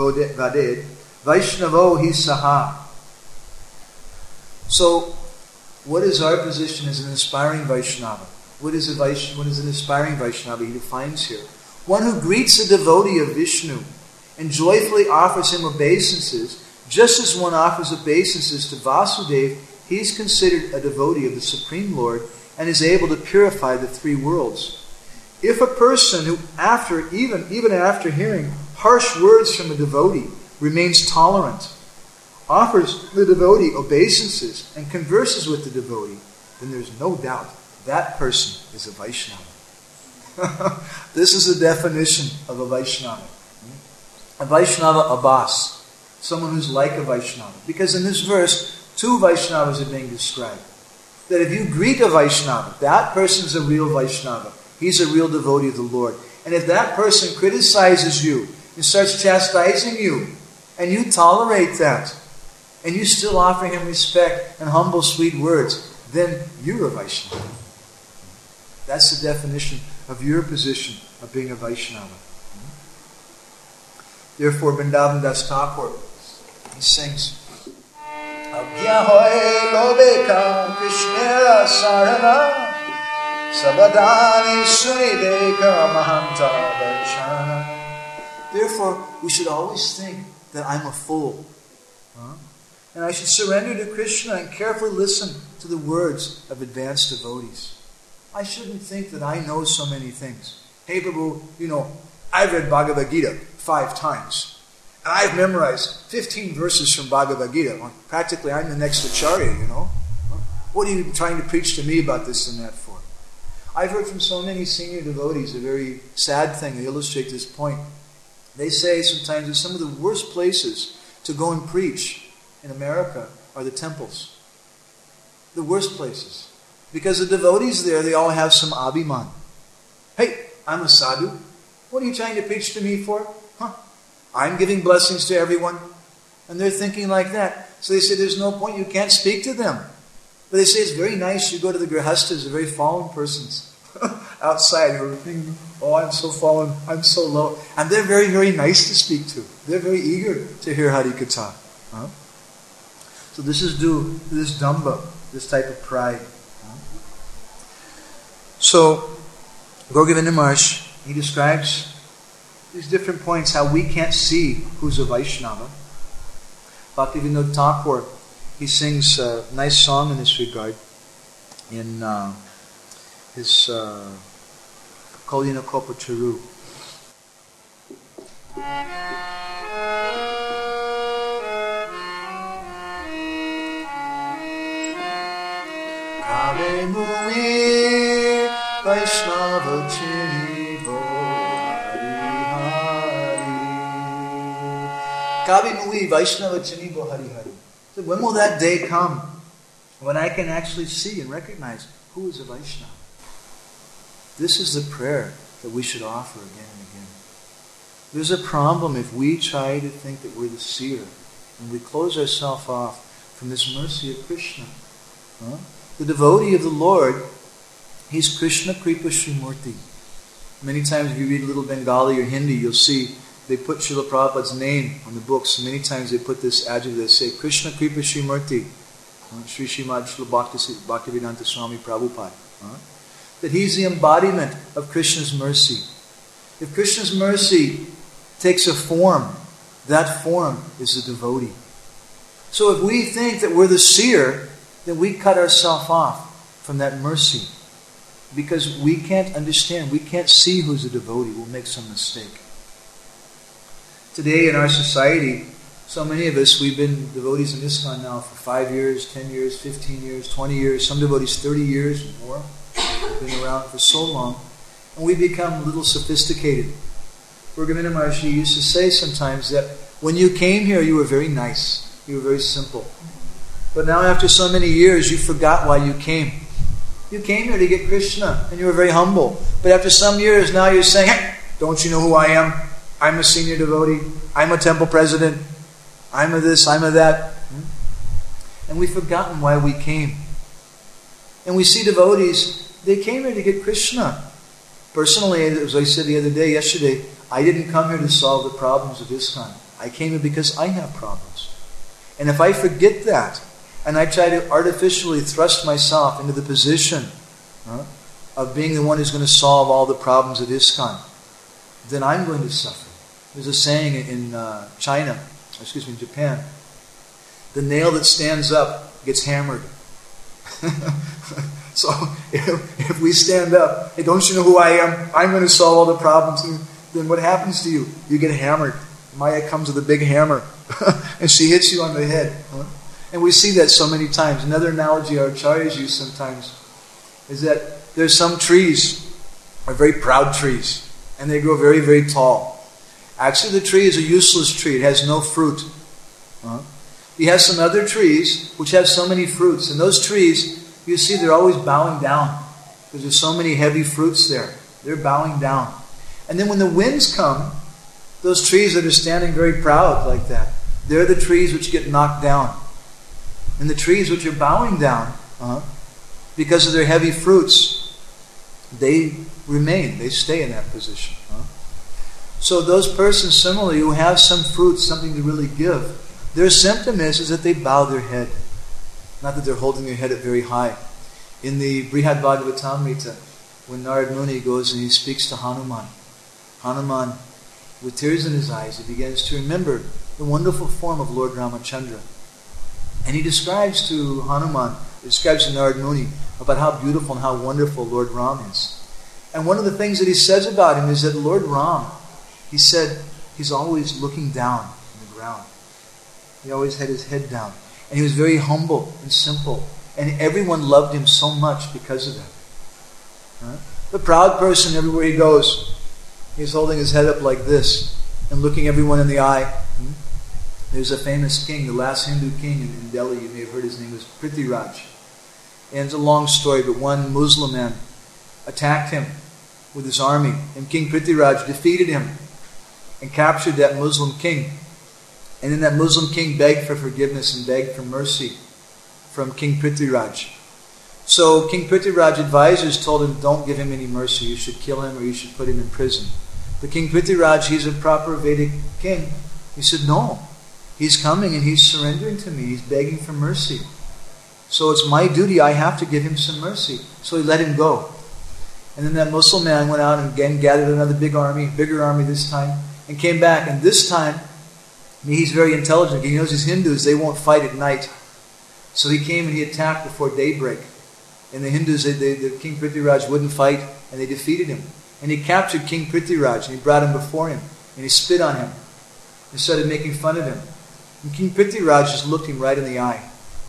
Vaded Vaishnavo Hi Saha. So, What is our position as an aspiring Vaishnava? What is an aspiring Vaishnava? He defines here. One who greets a devotee of Vishnu and joyfully offers him obeisances, just as one offers obeisances to Vasudeva, he is considered a devotee of the Supreme Lord and is able to purify the three worlds. If a person who, even after hearing harsh words from a devotee, remains tolerant, offers the devotee obeisances, and converses with the devotee, then there's no doubt that person is a Vaishnava. This is the definition of a Vaishnava. A Vaishnava Abbas, someone who's like a Vaishnava. Because in this verse, two Vaishnavas are being described. That if you greet a Vaishnava, that person's a real Vaishnava. He's a real devotee of the Lord. And if that person criticizes you and starts chastising you, and you tolerate that, and you still offer him respect and humble, sweet words, then you're a Vaishnava. That's the definition of your position of being a Vaishnava. Therefore, Vrindavan Das Thakur, he sings, Agya hoy lobeka Krishnera sarana sabadani sunideka mahanta darshana. Therefore, we should always think that I'm a fool. And I should surrender to Krishna and carefully listen to the words of advanced devotees. I shouldn't think that I know so many things. Hey Prabhu, I've read Bhagavad Gita 5 times. And I've memorized 15 verses from Bhagavad Gita. Practically, I'm the next Acharya, What are you trying to preach to me about this and that for? I've heard from so many senior devotees a very sad thing. They illustrate this point. They say sometimes that some of the worst places to go and preach in America are the temples. The worst places. Because the devotees there, they all have some abhiman. Hey, I'm a sadhu. What are you trying to preach to me for? I'm giving blessings to everyone. And they're thinking like that. So they say there's no point, you can't speak to them. But they say it's very nice, you go to the grihastas, the very fallen persons outside who are thinking, oh, I'm so fallen, I'm so low. And they're very, very nice to speak to. They're very eager to hear Harikatha. So this is due to this damba, this type of pride. So, Gauragovinda Maharaj, he describes these different points, how we can't see who's a Vaishnava. Bhaktivinoda Thakur, he sings a nice song in this regard in his Kalyana Kopacharu. Kave Mui Vaishnava Chinivo Hari Hari. Kave Mui Vaishnava Chinivo Hari Hari. So when will that day come when I can actually see and recognize who is a Vaishnava? This is the prayer that we should offer again and again. There's a problem if we try to think that we're the seer and we close ourselves off from this mercy of Krishna. The devotee of the Lord, he's Krishna Kripa Srimurti. Many times if you read a little Bengali or Hindi, you'll see they put Srila Prabhupada's name on the books. And many times they put this adjective, they say Krishna Kripa Srimurti, Sri Srimad Srila Bhaktivedanta Swami Prabhupada. That he's the embodiment of Krishna's mercy. If Krishna's mercy takes a form, that form is the devotee. So if we think that we're the seer, then we cut ourselves off from that mercy. Because we can't understand, we can't see who's a devotee. We'll make some mistake. Today in our society, so many of us, we've been devotees in ISKCON now for 5 years, 10 years, 15 years, 20 years, some devotees 30 years or more. We've been around for so long. And we become a little sophisticated. Gauragovinda Maharaj used to say sometimes that when you came here, you were very nice. You were very simple. But now after so many years, you forgot why you came. You came here to get Krishna, and you were very humble. But after some years, now you're saying, hey, don't you know who I am? I'm a senior devotee. I'm a temple president. I'm a this, I'm a that. And we've forgotten why we came. And we see devotees, they came here to get Krishna. Personally, as I said yesterday, I didn't come here to solve the problems of ISKCON. I came here because I have problems. And if I forget that, and I try to artificially thrust myself into the position of being the one who's going to solve all the problems of ISKCON, then I'm going to suffer. There's a saying in Japan, the nail that stands up gets hammered. So if we stand up, hey, don't you know who I am? I'm going to solve all the problems. Then what happens to you? You get hammered. Maya comes with a big hammer and she hits you on the head. And we see that so many times. Another analogy our acharyas use sometimes is that there's some trees are very proud trees and they grow very, very tall. Actually, the tree is a useless tree. It has no fruit. You have some other trees which have so many fruits. And those trees, you see, they're always bowing down because there's so many heavy fruits there. They're bowing down. And then when the winds come, those trees that are standing very proud like that, they're the trees which get knocked down. And the trees which are bowing down, because of their heavy fruits, they remain. They stay in that position. So those persons, similarly, who have some fruit, something to really give, their symptom is that they bow their head. Not that they're holding their head up very high. In the Brihad Bhagavatamrita, when Narad Muni goes and he speaks to Hanuman, Hanuman, with tears in his eyes, he begins to remember the wonderful form of Lord Ramachandra. And he describes to Hanuman, describes to Narad Muni about how beautiful and how wonderful Lord Ram is. And one of the things that he says about him is that Lord Ram, he said, he's always looking down on the ground. He always had his head down. And he was very humble and simple. And everyone loved him so much because of that. The proud person, everywhere he goes, he's holding his head up like this and looking everyone in the eye. There's a famous king, the last Hindu king in Delhi. You may have heard his name was Prithviraj. And it's a long story, but one Muslim man attacked him with his army. And King Prithviraj defeated him and captured that Muslim king. And then that Muslim king begged for forgiveness and begged for mercy from King Prithviraj. So King Prithviraj's advisors told him, don't give him any mercy. You should kill him or you should put him in prison. But King Prithviraj, he's a proper Vedic king. He said, no. He's coming and he's surrendering to me. He's begging for mercy. So it's my duty. I have to give him some mercy. So he let him go. And then that Muslim man went out and again gathered another bigger army this time, and came back. And this time, he's very intelligent. He knows his Hindus, they won't fight at night. So he came and he attacked before daybreak. And the Hindus, the King Prithviraj wouldn't fight, and they defeated him. And he captured King Prithviraj, and he brought him before him, and he spit on him, and started making fun of him. And King Prithviraj just looked him right in the eye.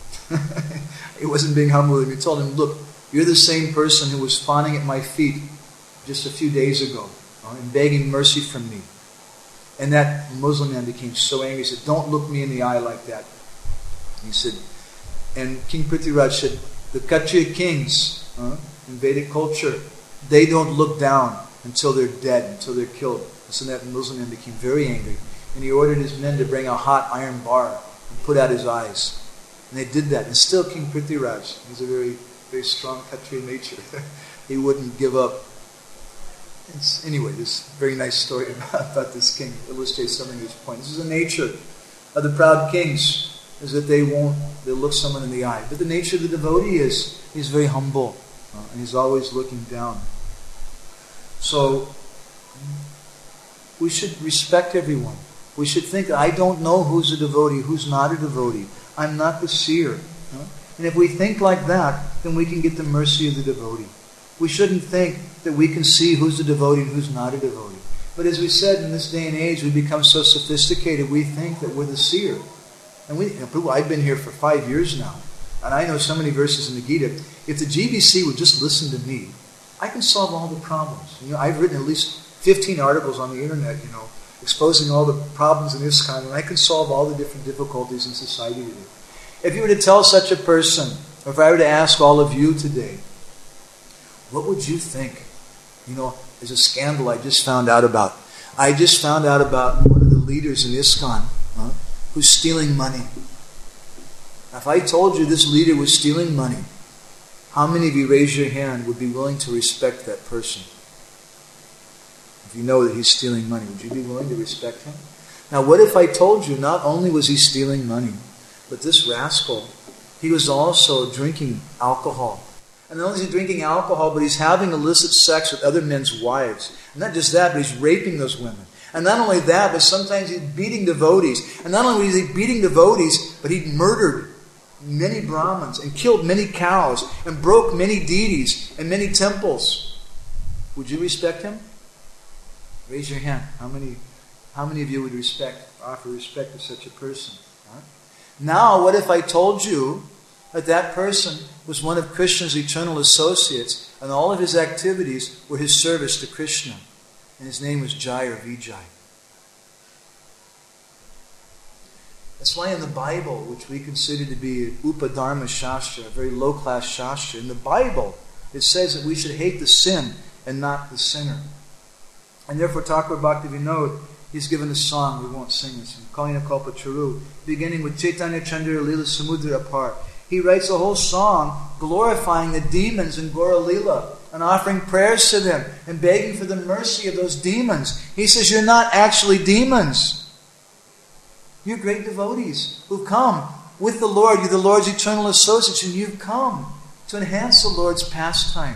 He wasn't being humble with him. He told him, look, you're the same person who was fawning at my feet just a few days ago, and begging mercy from me. And that Muslim man became so angry. He said, don't look me in the eye like that. And he said, and King Prithviraj said, the Kshatriya kings in Vedic culture, they don't look down until they're dead, until they're killed. And so that Muslim man became very angry. And he ordered his men to bring a hot iron bar and put out his eyes. And they did that. And still King Prithviraj, he's a very, very strong Kshatriya nature. He wouldn't give up. Anyway, this very nice story about this king illustrates something of his point. This is the nature of the proud kings, is that they'll look someone in the eye. But the nature of the devotee is he's very humble, and he's always looking down. So we should respect everyone. We should think that I don't know who's a devotee, who's not a devotee. I'm not the seer. And if we think like that, then we can get the mercy of the devotee. We shouldn't think that we can see who's a devotee and who's not a devotee. But as we said, in this day and age, we become so sophisticated, we think that we're the seer. And I've been here for 5 years now, and I know so many verses in the Gita. If the GBC would just listen to me, I can solve all the problems. I've written at least 15 articles on the internet, exposing all the problems in ISKCON, and I can solve all the different difficulties in society today. If you were to tell such a person, or if I were to ask all of you today, what would you think? There's a scandal I just found out about. I just found out about one of the leaders in ISKCON who's stealing money. Now, if I told you this leader was stealing money, how many of you, raise your hand, would be willing to respect that person? If you know that he's stealing money, would you be willing to respect him? Now, what if I told you not only was he stealing money, but this rascal, he was also drinking alcohol. And not only is he drinking alcohol, but he's having illicit sex with other men's wives. And not just that, but he's raping those women. And not only that, but sometimes he's beating devotees. And not only was he beating devotees, but he murdered many Brahmins and killed many cows and broke many deities and many temples. Would you respect him? Raise your hand. How many of you would offer respect to such a person? Huh? Now, what if I told you that that person was one of Krishna's eternal associates and all of his activities were his service to Krishna? And his name was Jai or Vijay. That's why in the Bible, which we consider to be an Upadharma Shastra, a very low-class Shastra, in the Bible it says that we should hate the sin and not the sinner. And therefore Thakur Bhaktivinoda, he's given a song, we won't sing this, in Kalina Kalpacharu, beginning with Chaitanya Chandra Lila Samudra Apar. He writes a whole song glorifying the demons in Gaura Lila and offering prayers to them and begging for the mercy of those demons. He says, you're not actually demons. You're great devotees who've come with the Lord. You're the Lord's eternal associates, and you've come to enhance the Lord's pastime.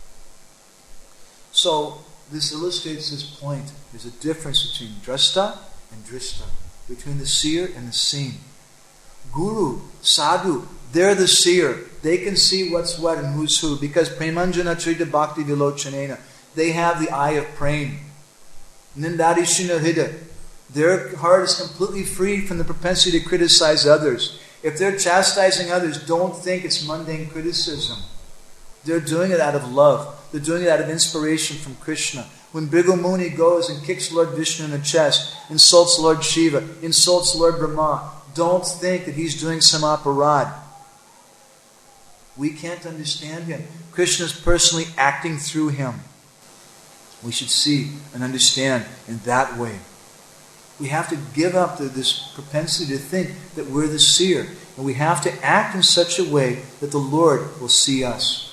So, this illustrates this point. There's a difference between drashta and drishta, between the seer and the seen. Guru, sadhu, they're the seer. They can see what's what and who's who, because premanjana trita bhakti vilochanena, they have the eye of praying. Nindari shinahida, their heart is completely free from the propensity to criticize others. If they're chastising others, don't think it's mundane criticism. They're doing it out of love. They're doing it out of inspiration from Krishna. When Bhrigu Muni goes and kicks Lord Vishnu in the chest, insults Lord Shiva, insults Lord Brahma, don't think that he's doing some aparad. We can't understand him. Krishna is personally acting through him. We should see and understand in that way. We have to give up this propensity to think that we're the seer. And we have to act in such a way that the Lord will see us.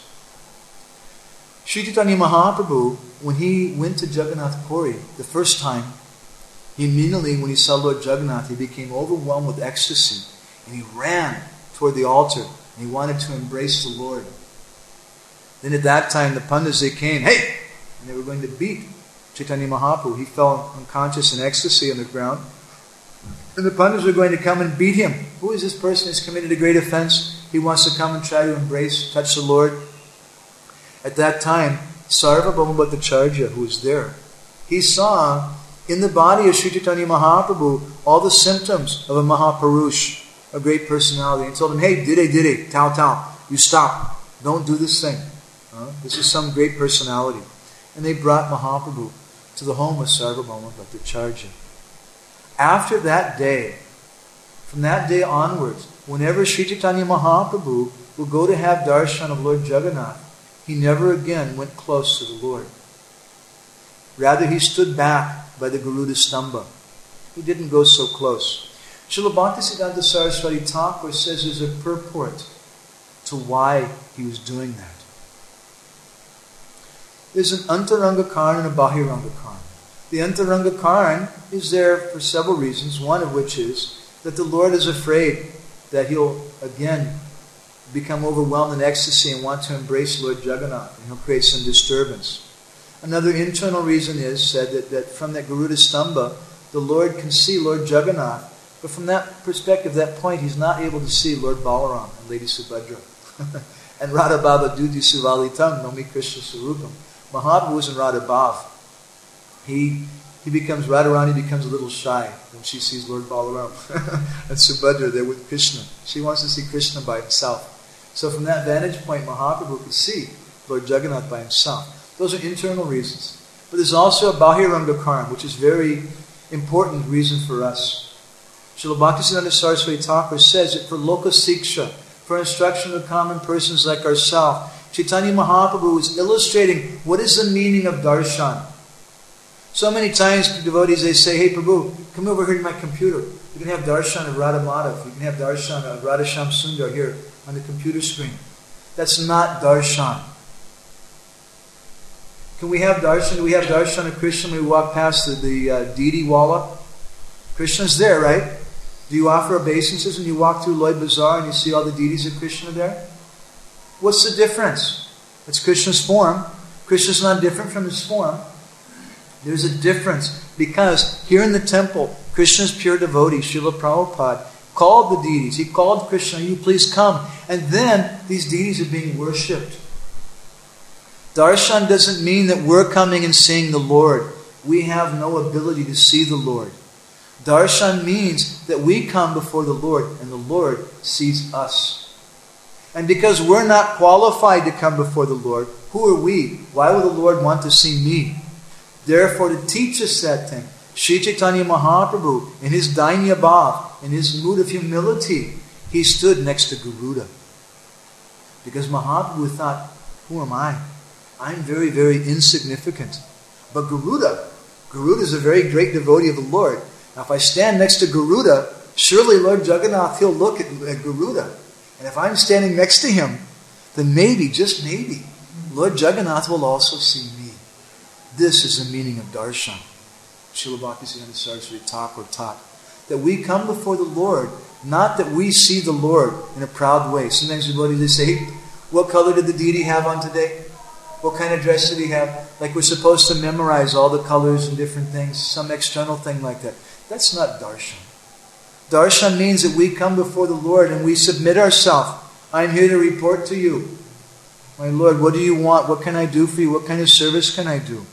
Sri Chaitanya Mahaprabhu, when he went to Jagannath Puri the first time, he immediately, when he saw Lord Jagannath, he became overwhelmed with ecstasy. And he ran toward the altar. And he wanted to embrace the Lord. Then at that time, the Pandits, they came, hey! And they were going to beat Chaitanya Mahaprabhu. He fell unconscious in ecstasy on the ground. And the Pandits were going to come and beat him. Who is this person who's committed a great offense? He wants to come and try to embrace, touch the Lord. At that time, Sarvabhauma Bhattacharya, who was there, he saw in the body of Sri Chaitanya Mahaprabhu all the symptoms of a Mahapurush, a great personality. And he told him, hey, dide, tau, you stop. Don't do this thing. This is some great personality. And they brought Mahaprabhu to the home of Sarvabhauma Bhattacharya. After that day, from that day onwards, whenever Sri Chaitanya Mahaprabhu would go to have darshan of Lord Jagannath, he never again went close to the Lord. Rather, he stood back by the Garuda Stamba. He didn't go so close. Srila Bhaktisiddhanta Saraswati Thakur says there's a purport to why he was doing that. There's an Antaranga Karn and a Bahiranga Karn. The Antaranga Karn is there for several reasons, one of which is that the Lord is afraid that he'll again become overwhelmed in ecstasy and want to embrace Lord Jagannath, and he'll create some disturbance. Another internal reason is said that from that Garuda Stamba, the Lord can see Lord Jagannath, but from that perspective, that point, he's not able to see Lord Balaram and Lady Subhadra. And Radha Bhava Duti Suvalitam Nomi Krishna Sarupam. Mahaprabhu was in Radha Bhav. He becomes, Radharani becomes a little shy when she sees Lord Balaram and Subhadra there with Krishna. She wants to see Krishna by himself. So from that vantage point, Mahaprabhu could see Lord Jagannath by himself. Those are internal reasons. But there's also a Bahiranga Karma, which is a very important reason for us. Srila Bhaktisiddhanta Saraswati Thakur says that for Loka Siksha, for instruction of common persons like ourselves, Chaitanya Mahaprabhu is illustrating what is the meaning of darshan. So many times devotees, they say, hey Prabhu, come over here to my computer. You can have darshan of Radha Madhav. You can have darshan of Radha Shyam Sundar here on the computer screen. That's not darshan. Can we have darshan? Do we have darshan of Krishna when we walk past the deity walla? Krishna's there, right? Do you offer obeisances when you walk through Lloyd Bazaar and you see all the deities of Krishna there? What's the difference? It's Krishna's form. Krishna's not different from his form. There's a difference because here in the temple, Krishna's pure devotee, Srila Prabhupada, called the deities. He called Krishna, you please come. And then these deities are being worshipped. Darshan doesn't mean that we're coming and seeing the Lord. We have no ability to see the Lord. Darshan means that we come before the Lord and the Lord sees us. And because we're not qualified to come before the Lord, who are we? Why would the Lord want to see me? Therefore, to teach us that thing, Sri Chaitanya Mahaprabhu, in his Dainya Bhav, in his mood of humility, he stood next to Garuda. Because Mahaprabhu thought, who am I? I'm very, very insignificant. But Garuda is a very great devotee of the Lord. Now if I stand next to Garuda, surely Lord Jagannath, he'll look at Garuda. And if I'm standing next to him, then maybe, just maybe, Lord Jagannath will also see me. This is the meaning of darshan. Srila Bhaktisiddhanta Saraswati Thakur taught that we come before the Lord, not that we see the Lord in a proud way. Sometimes devotees say, hey, what color did the deity have on today? What kind of dress did he have? Like we're supposed to memorize all the colors and different things, some external thing like that. That's not darshan. Darshan means that we come before the Lord and we submit ourselves. I'm here to report to you. My Lord, what do you want? What can I do for you? What kind of service can I do?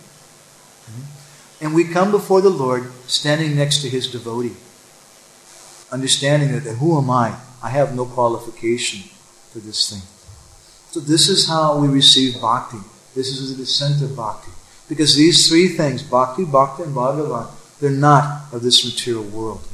And we come before the Lord standing next to his devotee. Understanding that who am I? I have no qualification for this thing. So this is how we receive bhakti. This is the descent of bhakti. Because these three things, bhakti, bhakti, and bhagavan, they're not of this material world.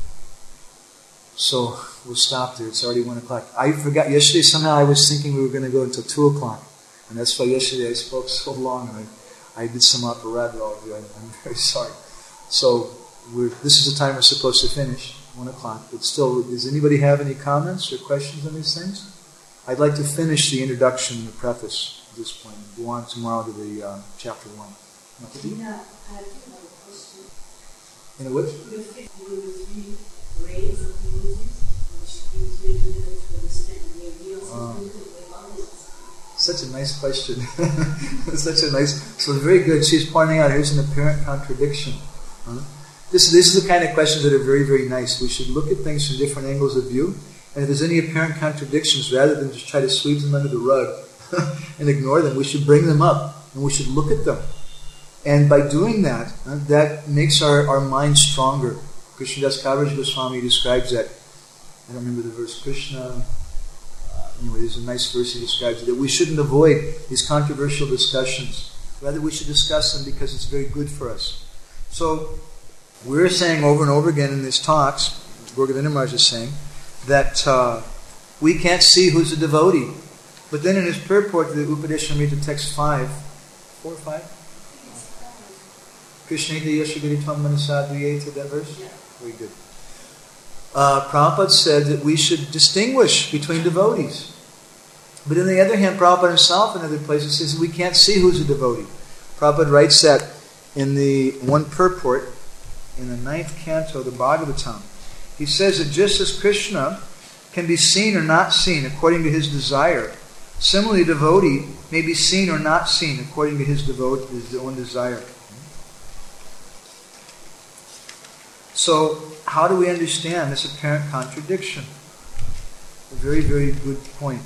So we'll stop there. It's already 1 o'clock. I forgot. Yesterday somehow I was thinking we were going to go until 2 o'clock. And that's why yesterday I spoke so long. And I did some operatic all of you. I'm very sorry. So this is the time we're supposed to finish, 1 o'clock. But still, does anybody have any comments or questions on these things? I'd like to finish the introduction and the preface at this point. Go on tomorrow to the chapter 1. Dina, I have a question. In a which? The 53 ways of devotees, which gives me a little to understand. We also do it with others. Such a nice question. So very good. She's pointing out here's an apparent contradiction. This is the kind of questions that are very, very nice. We should look at things from different angles of view. And if there's any apparent contradictions, rather than just try to sweep them under the rug and ignore them, we should bring them up and we should look at them. And by doing that, that makes our mind stronger. Krishnadas Kaviraj Goswami describes that. I don't remember the verse. Krishna... Anyway, there's a nice verse he describes it, that we shouldn't avoid these controversial discussions. Rather, we should discuss them because it's very good for us. So, we're saying over and over again in these talks, Gorgavinda Maharaj is saying, that we can't see who's a devotee. But then in his purport to the Upadeshamrita text 4 or 5? Krishneta Yashagiri Tvam Manasadriyeta, that verse? Yeah. Very good. Prabhupada said that we should distinguish between devotees. But on the other hand, Prabhupada himself in other places says we can't see who's a devotee. Prabhupada writes that in the one purport, in the 9th canto of the Bhagavatam. He says that just as Krishna can be seen or not seen according to his desire, similarly a devotee may be seen or not seen according to his own desire. So, how do we understand this apparent contradiction? A very, very good point.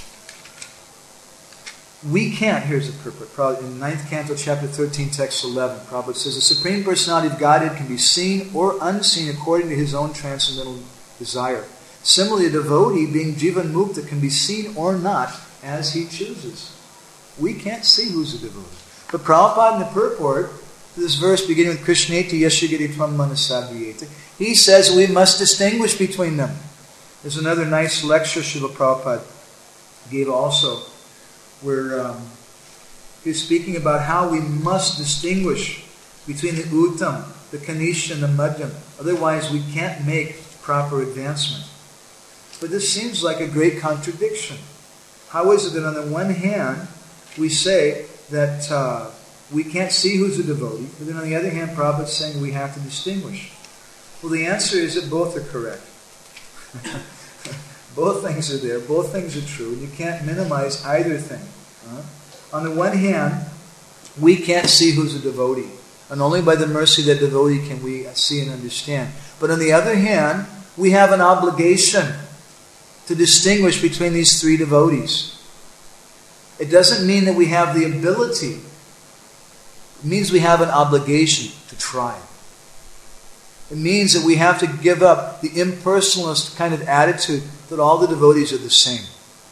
We can't, here's the purport, in 9th canto, chapter 13, text 11, Prabhupada says, the Supreme Personality of Godhead can be seen or unseen according to his own transcendental desire. Similarly, a devotee, being Jivan Mukta, can be seen or not as he chooses. We can't see who's a devotee. But Prabhupada in the purport, this verse beginning with Krishneti Yashagiri Tvam Manasadriyeta, he says we must distinguish between them. There's another nice lecture Srila Prabhupada gave also, where he's speaking about how we must distinguish between the Uttam, the Kanishya, and the Madhyam. Otherwise we can't make proper advancement. But this seems like a great contradiction. How is it that on the one hand we say that we can't see who's a devotee, but then on the other hand, Prabhupada's saying we have to distinguish. Well, the answer is that both are correct. Both things are there. Both things are true. You can't minimize either thing. On the one hand, we can't see who's a devotee. And only by the mercy of that devotee can we see and understand. But on the other hand, we have an obligation to distinguish between these three devotees. It doesn't mean that we have the ability. It means we have an obligation to try. It means that we have to give up the impersonalist kind of attitude that all the devotees are the same.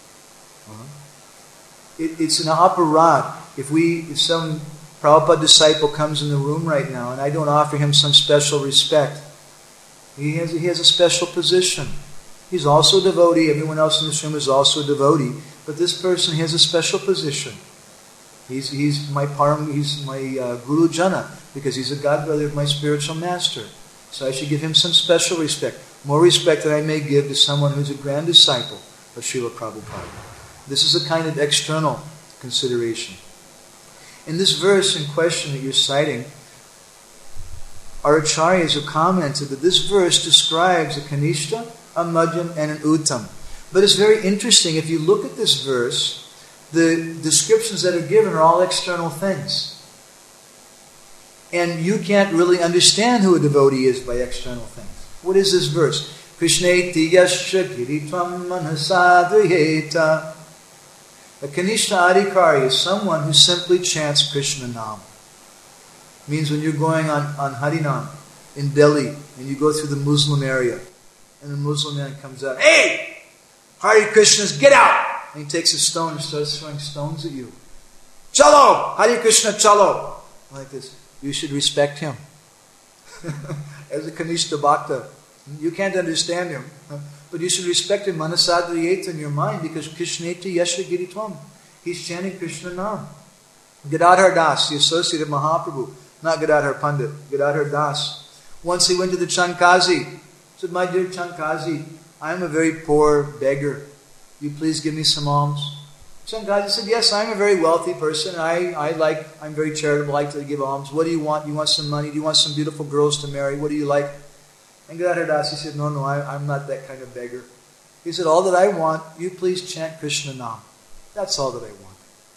It's an aparad. If some Prabhupada disciple comes in the room right now and I don't offer him some special respect, he has a special position. He's also a devotee. Everyone else in this room is also a devotee. But this person has a special position. He's my Guru Jana, because he's a godbrother of my spiritual master. So I should give him some special respect. More respect than I may give to someone who's a grand disciple of Srila Prabhupada. This is a kind of external consideration. In this verse in question that you're citing, our acharyas have commented that this verse describes a Kanishta, a Madhyam, and an Uttam. But it's very interesting. If you look at this verse, the descriptions that are given are all external things. And you can't really understand who a devotee is by external things. What is this verse? Krishneti yasya giritvam manasadriyeta. A Kanishta Adhikari is someone who simply chants Krishna Nam. Means when you're going on Harinam in Delhi and you go through the Muslim area and the Muslim man comes out, "Hey! Hare Krishnas, get out!" And he takes a stone and starts throwing stones at you. "Chalo! Hare Krishna, chalo!" Like this. You should respect him. As a Kanishta Bhakta. You can't understand him. But you should respect him, Manasadriyeta, in your mind, because Krishneti Yasha Giritvam. He's chanting Krishna Nam. Gadadhar Das, the associate of Mahaprabhu, not Gadadhar Pandit, Gadadhar Das. Once he went to the Chankazi. He said, "My dear Chankazi, I am a very poor beggar. You please give me some alms." Chankazi said, "Yes, I'm a very wealthy person. I'm very charitable. I like to give alms. What do you want? You want some money? Do you want some beautiful girls to marry? What do you like?" And Gadadhar Das, he said, No, I'm not that kind of beggar. He said, "All that I want, you please chant Krishna Nam. That's all that I want."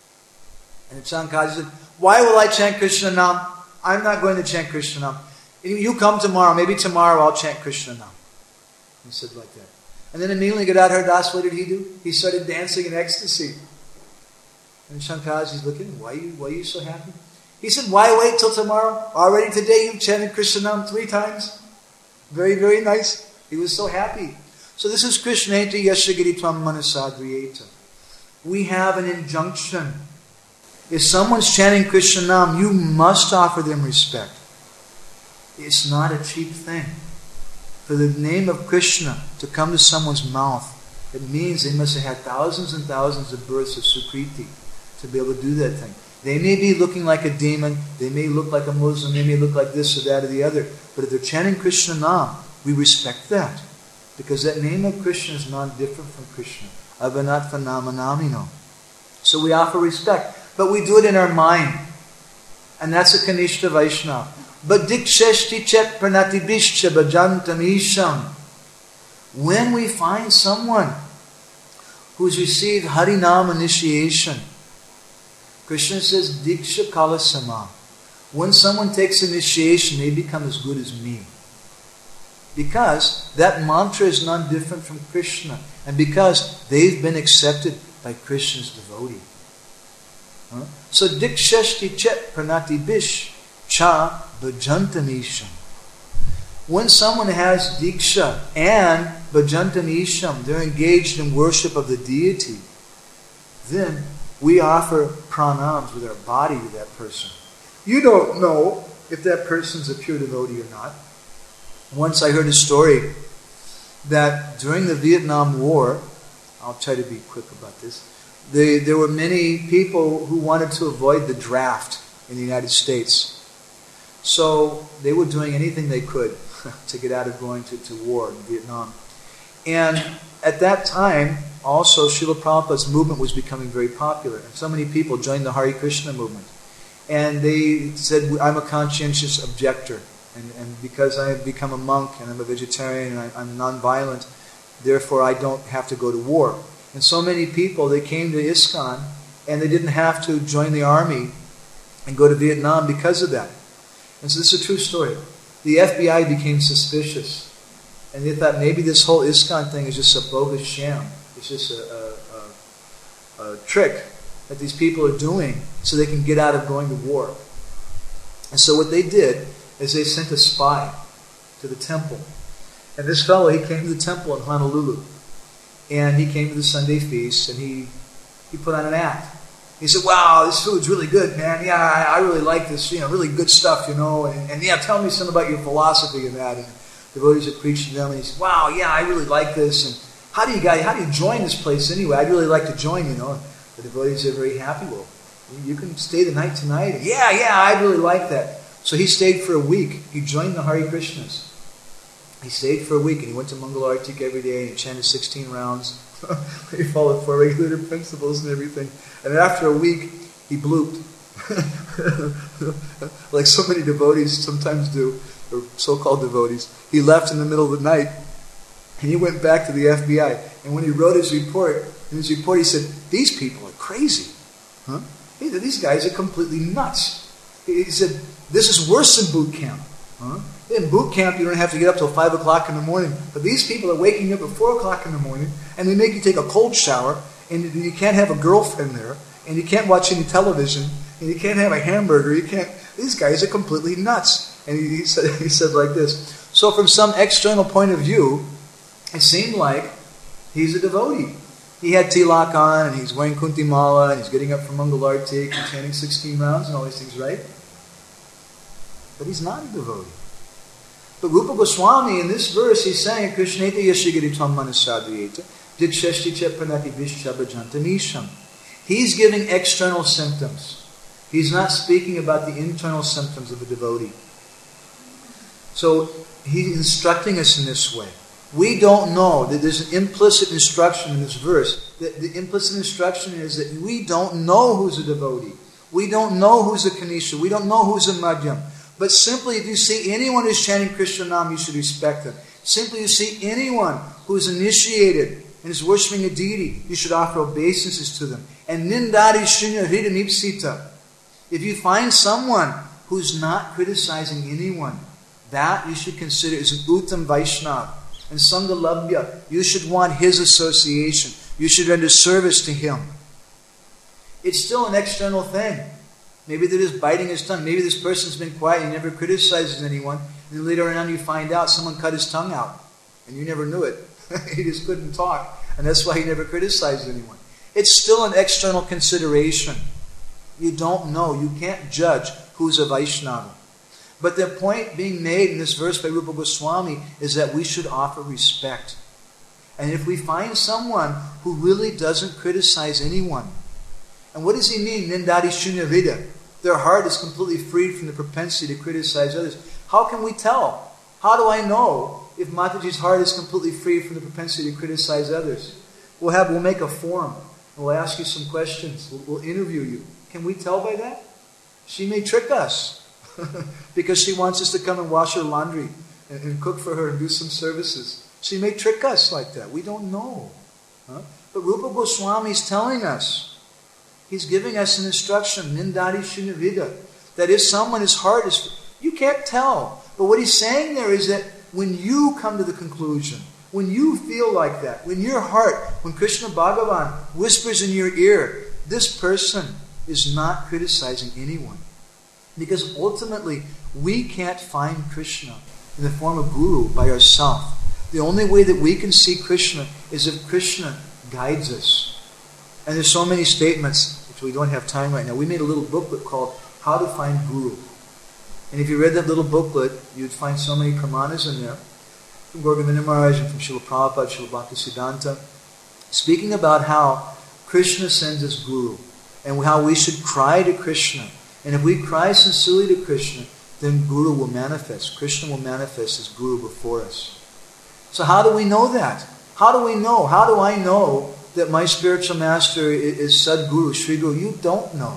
And Chankazi said, "Why will I chant Krishna Nam? I'm not going to chant Krishna Nam. You come tomorrow. Maybe tomorrow I'll chant Krishna Nam." He said like that. And then immediately Gadadhar Das, what did he do? He started dancing in ecstasy. And Shankaji's looking, why are you so happy? He said, "Why wait till tomorrow? Already today you've chanted Krishna Nam 3 times. Very, very nice." He was so happy. So this is Krishneti Yashagiri Tvam Manasadriyeta. We have an injunction. If someone's chanting Krishna Nam, you must offer them respect. It's not a cheap thing. For the name of Krishna to come to someone's mouth, it means they must have had thousands and thousands of births of Sukriti to be able to do that thing. They may be looking like a demon, they may look like a Muslim, they may look like this or that or the other, but if they're chanting Krishna Nam, we respect that. Because that name of Krishna is not different from Krishna. Avanatva Namanamino. So we offer respect. But we do it in our mind. And that's a Kanishta Vaishnava. But diksheshti chet pranatibishcha bhajantamisham. When we find someone who's received Harinam initiation, Krishna says, Diksha Kalasama. When someone takes initiation, they become as good as me. Because that mantra is not different from Krishna. And because they've been accepted by Krishna's devotee. So Dikshashti Chet Pranati Bish Cha Bhajantamisham. When someone has Diksha and Bhajantamisham, they're engaged in worship of the deity, then we offer pranams with our body to that person. You don't know if that person's a pure devotee or not. Once I heard a story that during the Vietnam War, I'll try to be quick about this, there were many people who wanted to avoid the draft in the United States. So they were doing anything they could to get out of going to war in Vietnam. And at that time, also, Srila Prabhupada's movement was becoming very popular. And so many people joined the Hare Krishna movement. And they said, I'm a conscientious objector. And because I have become a monk and I'm a vegetarian and I'm non-violent, therefore I don't have to go to war. And so many people, they came to ISKCON and they didn't have to join the army and go to Vietnam because of that. And so this is a true story. The FBI became suspicious. And they thought maybe this whole ISKCON thing is just a bogus sham. It's just a trick that these people are doing so they can get out of going to war. And so what they did is they sent a spy to the temple. And this fellow, he came to the temple in Honolulu. And he came to the Sunday feast and he put on an act. He said, wow, this food's really good, man. Yeah, I really like this, really good stuff, And yeah, tell me something about your philosophy and that. And the devotees had preached to them and he said, wow, yeah, I really like this. And how do you join this place anyway? I'd really like to join, And the devotees are very happy. Well, you can stay the night tonight. And, yeah, I'd really like that. So he stayed for a week. He joined the Hare Krishnas. He stayed for a week and he went to Mangal Artik every day and he chanted 16 rounds. He followed 4 regulator principles and everything. And after a week, he blooped. Like so many devotees sometimes do, or so-called devotees. He left in the middle of the night and he went back to the FBI. And when he wrote his report, he said, these people are crazy. Huh? These guys are completely nuts. He said, this is worse than boot camp. Huh? In boot camp, you don't have to get up till 5 o'clock in the morning. But these people are waking up at 4 o'clock in the morning, and they make you take a cold shower, and you can't have a girlfriend there, and you can't watch any television, and you can't have a hamburger. These guys are completely nuts. And he said like this. So from some external point of view, it seemed like he's a devotee. He had tilak on, and he's wearing kunti mala, and he's getting up from Mangal Artik and chanting 16 rounds and all these things, right? But he's not a devotee. But Rupa Goswami, in this verse, he's saying, Krishneta yashigiritam manasadriyeta, dikshashti chet pranati vishabhajanta nisham. He's giving external symptoms. He's not speaking about the internal symptoms of a devotee. So he's instructing us in this way. We don't know that there's an implicit instruction in this verse. The implicit instruction is that we don't know who's a devotee. We don't know who's a Kanisha. We don't know who's a Madhyam. But simply, if you see anyone who's chanting Krishna Nam, you should respect them. Simply, you see anyone who's initiated and is worshipping a deity, you should offer obeisances to them. And nindari shunya hridamipsita. If you find someone who's not criticizing anyone, that you should consider as an Uttam Vaishnava. And Sangalabhya, you should want his association. You should render service to him. It's still an external thing. Maybe they're just biting his tongue. Maybe this person's been quiet, he never criticizes anyone. And then later on you find out someone cut his tongue out. And you never knew it. He just couldn't talk. And that's why he never criticized anyone. It's still an external consideration. You don't know. You can't judge who's a Vaishnava. But the point being made in this verse by Rupa Goswami is that we should offer respect. And if we find someone who really doesn't criticize anyone, and what does he mean, nindari shunya vida? Their heart is completely freed from the propensity to criticize others. How can we tell? How do I know if Mataji's heart is completely free from the propensity to criticize others? We'll make a form. We'll ask you some questions. We'll interview you. Can we tell by that? She may trick us because she wants us to come and wash her laundry and cook for her and do some services. She may trick us like that. We don't know. Huh? But Rupa Goswami is telling us, he's giving us an instruction, nindari shunya vida, that if someone's heart is, you can't tell. But what he's saying there is that when you come to the conclusion, when you feel like that, when your heart, when Krishna Bhagavan whispers in your ear, this person is not criticizing anyone. Because ultimately, we can't find Krishna in the form of Guru by ourselves. The only way that we can see Krishna is if Krishna guides us. And there's so many statements, which we don't have time right now. We made a little booklet called How to Find Guru. And if you read that little booklet, you'd find so many pramanas in there, from Gorgavinda Maharaj and from Srila Prabhupada, Srila Bhaktisiddhanta, speaking about how Krishna sends us Guru, and how we should cry to Krishna. And if we cry sincerely to Krishna, then Guru will manifest. Krishna will manifest as Guru before us. So how do we know that? How do we know? How do I know that my spiritual master is Sadguru, Sri Guru? You don't know.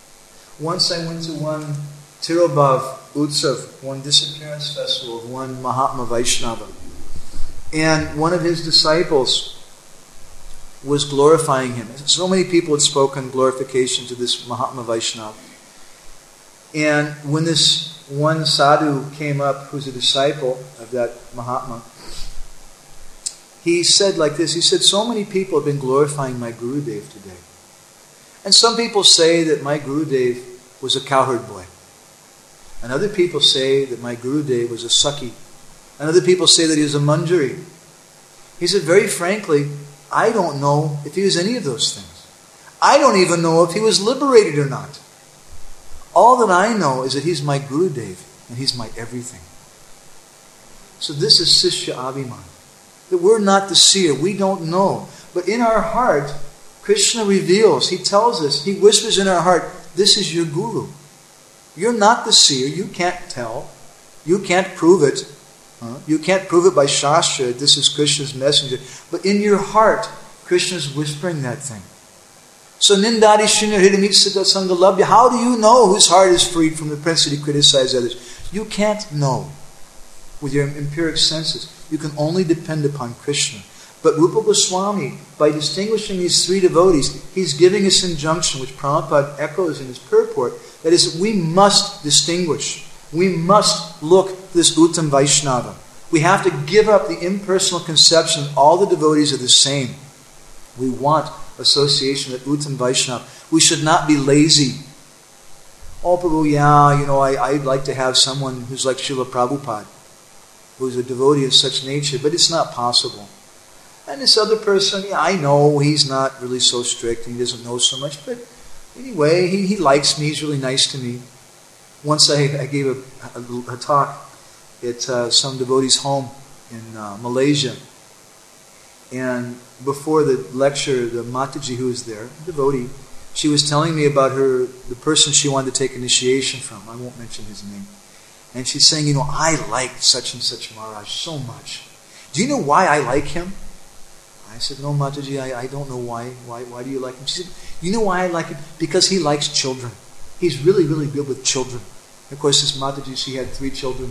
Once I went to one Tirobhav Utsav, one disappearance festival of one Mahatma Vaishnava. And one of his disciples was glorifying him. So many people had spoken glorification to this Mahatma Vaishnava. And when this one sadhu came up, who's a disciple of that Mahatma, he said like this, he said, so many people have been glorifying my Gurudev today. And some people say that my Gurudev was a cowherd boy. And other people say that my Gurudev was a Sakhi. And other people say that he was a Manjari. He said, very frankly, I don't know if he was any of those things. I don't even know if he was liberated or not. All that I know is that he's my Gurudev and he's my everything. So this is Sishya Abhiman. That we're not the seer. We don't know. But in our heart, Krishna reveals. He tells us. He whispers in our heart, this is your Guru. You're not the seer. You can't tell. You can't prove it. You can't prove it by Shastra. This is Krishna's messenger. But in your heart, Krishna's whispering that thing. So Nindadi Shunya Hridamit Siddha Sangalabhya. How do you know whose heart is freed from the propensity to criticize others? You can't know with your empiric senses. You can only depend upon Krishna. But Rupa Goswami, by distinguishing these three devotees, he's giving us injunction, which Prabhupada echoes in his purport, that is, we must distinguish. We must look to this Uttam Vaishnava. We have to give up the impersonal conception that all the devotees are the same. We want association with Uttam Vaishnava. We should not be lazy. Oh, Prabhu, I'd like to have someone who's like Srila Prabhupada, who's a devotee of such nature, but it's not possible. And this other person, I know he's not really so strict, and he doesn't know so much, but anyway, he likes me, he's really nice to me. Once I gave a talk at some devotee's home in Malaysia, and before the lecture, the Mataji who was there, a devotee, she was telling me about the person she wanted to take initiation from. I won't mention his name. And she's saying, I like such and such Maharaj so much. Do you know why I like him? I said, no, Mataji, I don't know why. Why do you like him? She said, you know why I like him? Because he likes children. He's really, really good with children. Of course, this Mataji, she had 3 children.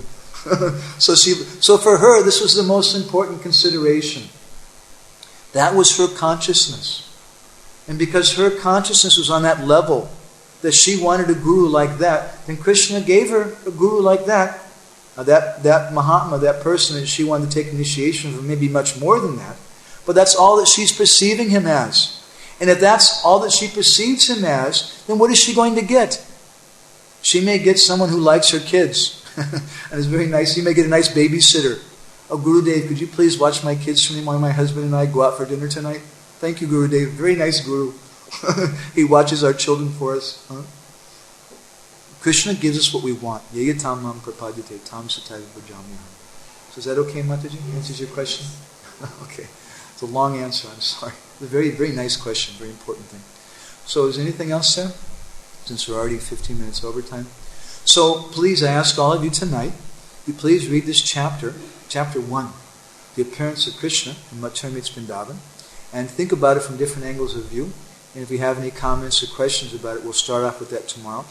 So for her, this was the most important consideration. That was her consciousness. And because her consciousness was on that level, that she wanted a guru like that, then Krishna gave her a guru like that. That Mahatma, that person that she wanted to take initiation from, maybe much more than that. But that's all that she's perceiving him as. And if that's all that she perceives him as, then what is she going to get? She may get someone who likes her kids. And it's very nice. She may get a nice babysitter. Oh, Gurudev, could you please watch my kids for me while my husband and I go out for dinner tonight? Thank you, Gurudev. Very nice Guru. He watches our children for us. Krishna gives us what we want. Yaya tamam prapadyate tam sataya bhajamyaham. So is that okay, Mataji? Answers your question? Okay. It's a long answer, I'm sorry. It's a very, very nice question, very important thing. So is there anything else, Sam? Since we're already 15 minutes over time. So please, I ask all of you tonight, you please read this chapter 1, the appearance of Krishna in Mathura meets Vrindavan, and think about it from different angles of view. And if you have any comments or questions about it, we'll start off with that tomorrow.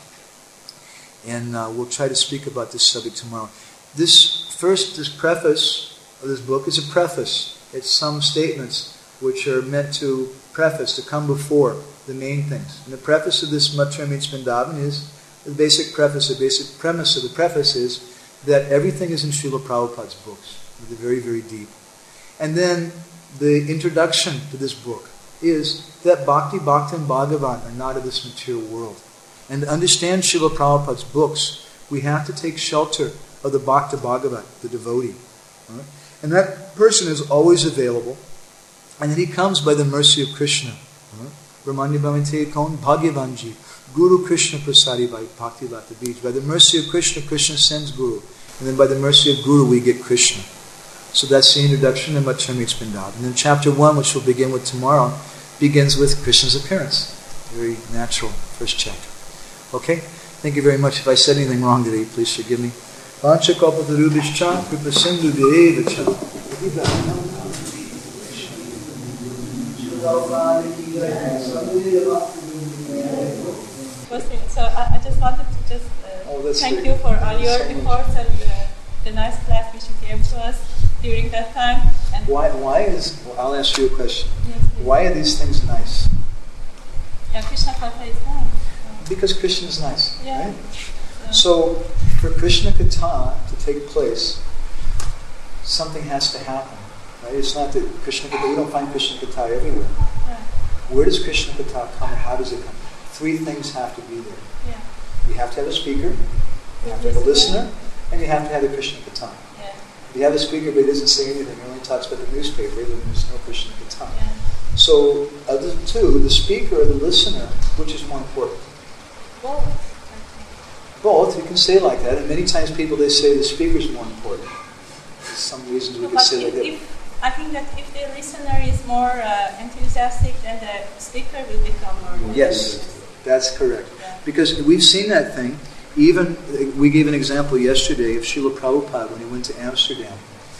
And we'll try to speak about this subject tomorrow. This preface of this book is a preface. It's some statements which are meant to preface, to come before the main things. And the preface of this Mathura meets Vrindavan is, the basic premise of the preface is that everything is in Srila Prabhupada's books. They're very, very deep. And then the introduction to this book is that Bhakti, Bhakti and Bhagavan are not of this material world. And to understand Srila Prabhupada's books, we have to take shelter of the Bhakta Bhagavat, the devotee. Right? And that person is always available. And then he comes by the mercy of Krishna. Brahmanya Bhavante Kaun Bhagyavanji. Guru Krishna Prasadi by Bhakti Lata Beach. By the mercy of Krishna, Krishna sends Guru. And then by the mercy of Guru, we get Krishna. So that's the introduction of Mathura meets Vrindavan. And then chapter 1, which we'll begin with tomorrow, begins with Krishna's appearance. Very natural first chapter. Okay? Thank you very much. If I said anything wrong today, please forgive me. Vancha kalpatarubhishcha kripa sindhu devacha. So I just wanted to just thank you for all your efforts and the nice class which you gave to us. during that time. And I'll ask you a question. Yes, please. Why are these things nice? Yeah, Krishna Katha is nice. Because Krishna is nice, Yeah. right? So, for Krishna Katha to take place, something has to happen, right? It's not that Krishna Katha, we don't find Krishna Katha everywhere. Right. Where does Krishna Katha come and how does it come? 3 things have to be there. Yeah. You have to have a speaker, you have to have a listener, and you have to have the Krishna Katha. Yeah. If you have a speaker but he doesn't say anything, he only talks about the newspaper, then there's no Krishna Katha. Yeah. So, of the 2, the speaker or the listener, which is more important? Both. Both, you can say it like that, and many times people, they say the speaker is more important. There's some reasons we could But say like that. I think that if the listener is more enthusiastic, then the speaker will become more Yes, that's correct. Yeah. Because we've seen that thing. Even, we gave an example yesterday of Srila Prabhupada when he went to Amsterdam.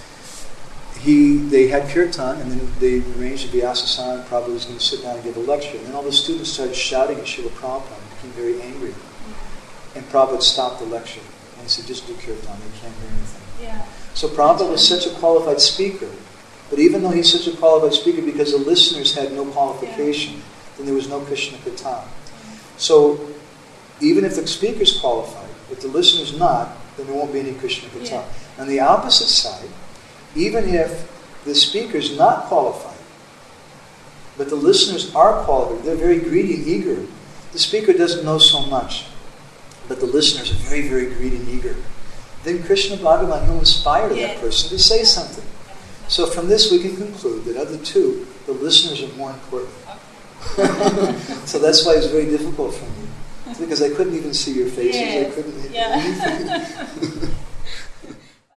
They had kirtan, and then they arranged to be Vyasa-san, and Prabhupada was going to sit down and give a lecture. And then all the students started shouting at Srila Prabhupada and became very angry. And Prabhupada stopped the lecture. And he said, just do kirtan, they can't hear anything. Yeah. So Prabhupada was such a qualified speaker. But even though he's such a qualified speaker, because the listeners had no qualification, then there was no Krishna Katha. So even if the speaker's qualified, if the listener's not, then there won't be any Krishna Katha. Yeah. On the opposite side, even if the speaker's not qualified, but the listeners are qualified, they're very greedy and eager. The speaker doesn't know so much, but the listeners are very, very greedy and eager. Then Krishna Bhagavan will inspire that person to say something. So from this we can conclude that of the 2, the listeners are more important. So that's why it's very difficult for me. It's because I couldn't even see your faces. Yes. I couldn't Yeah. anything.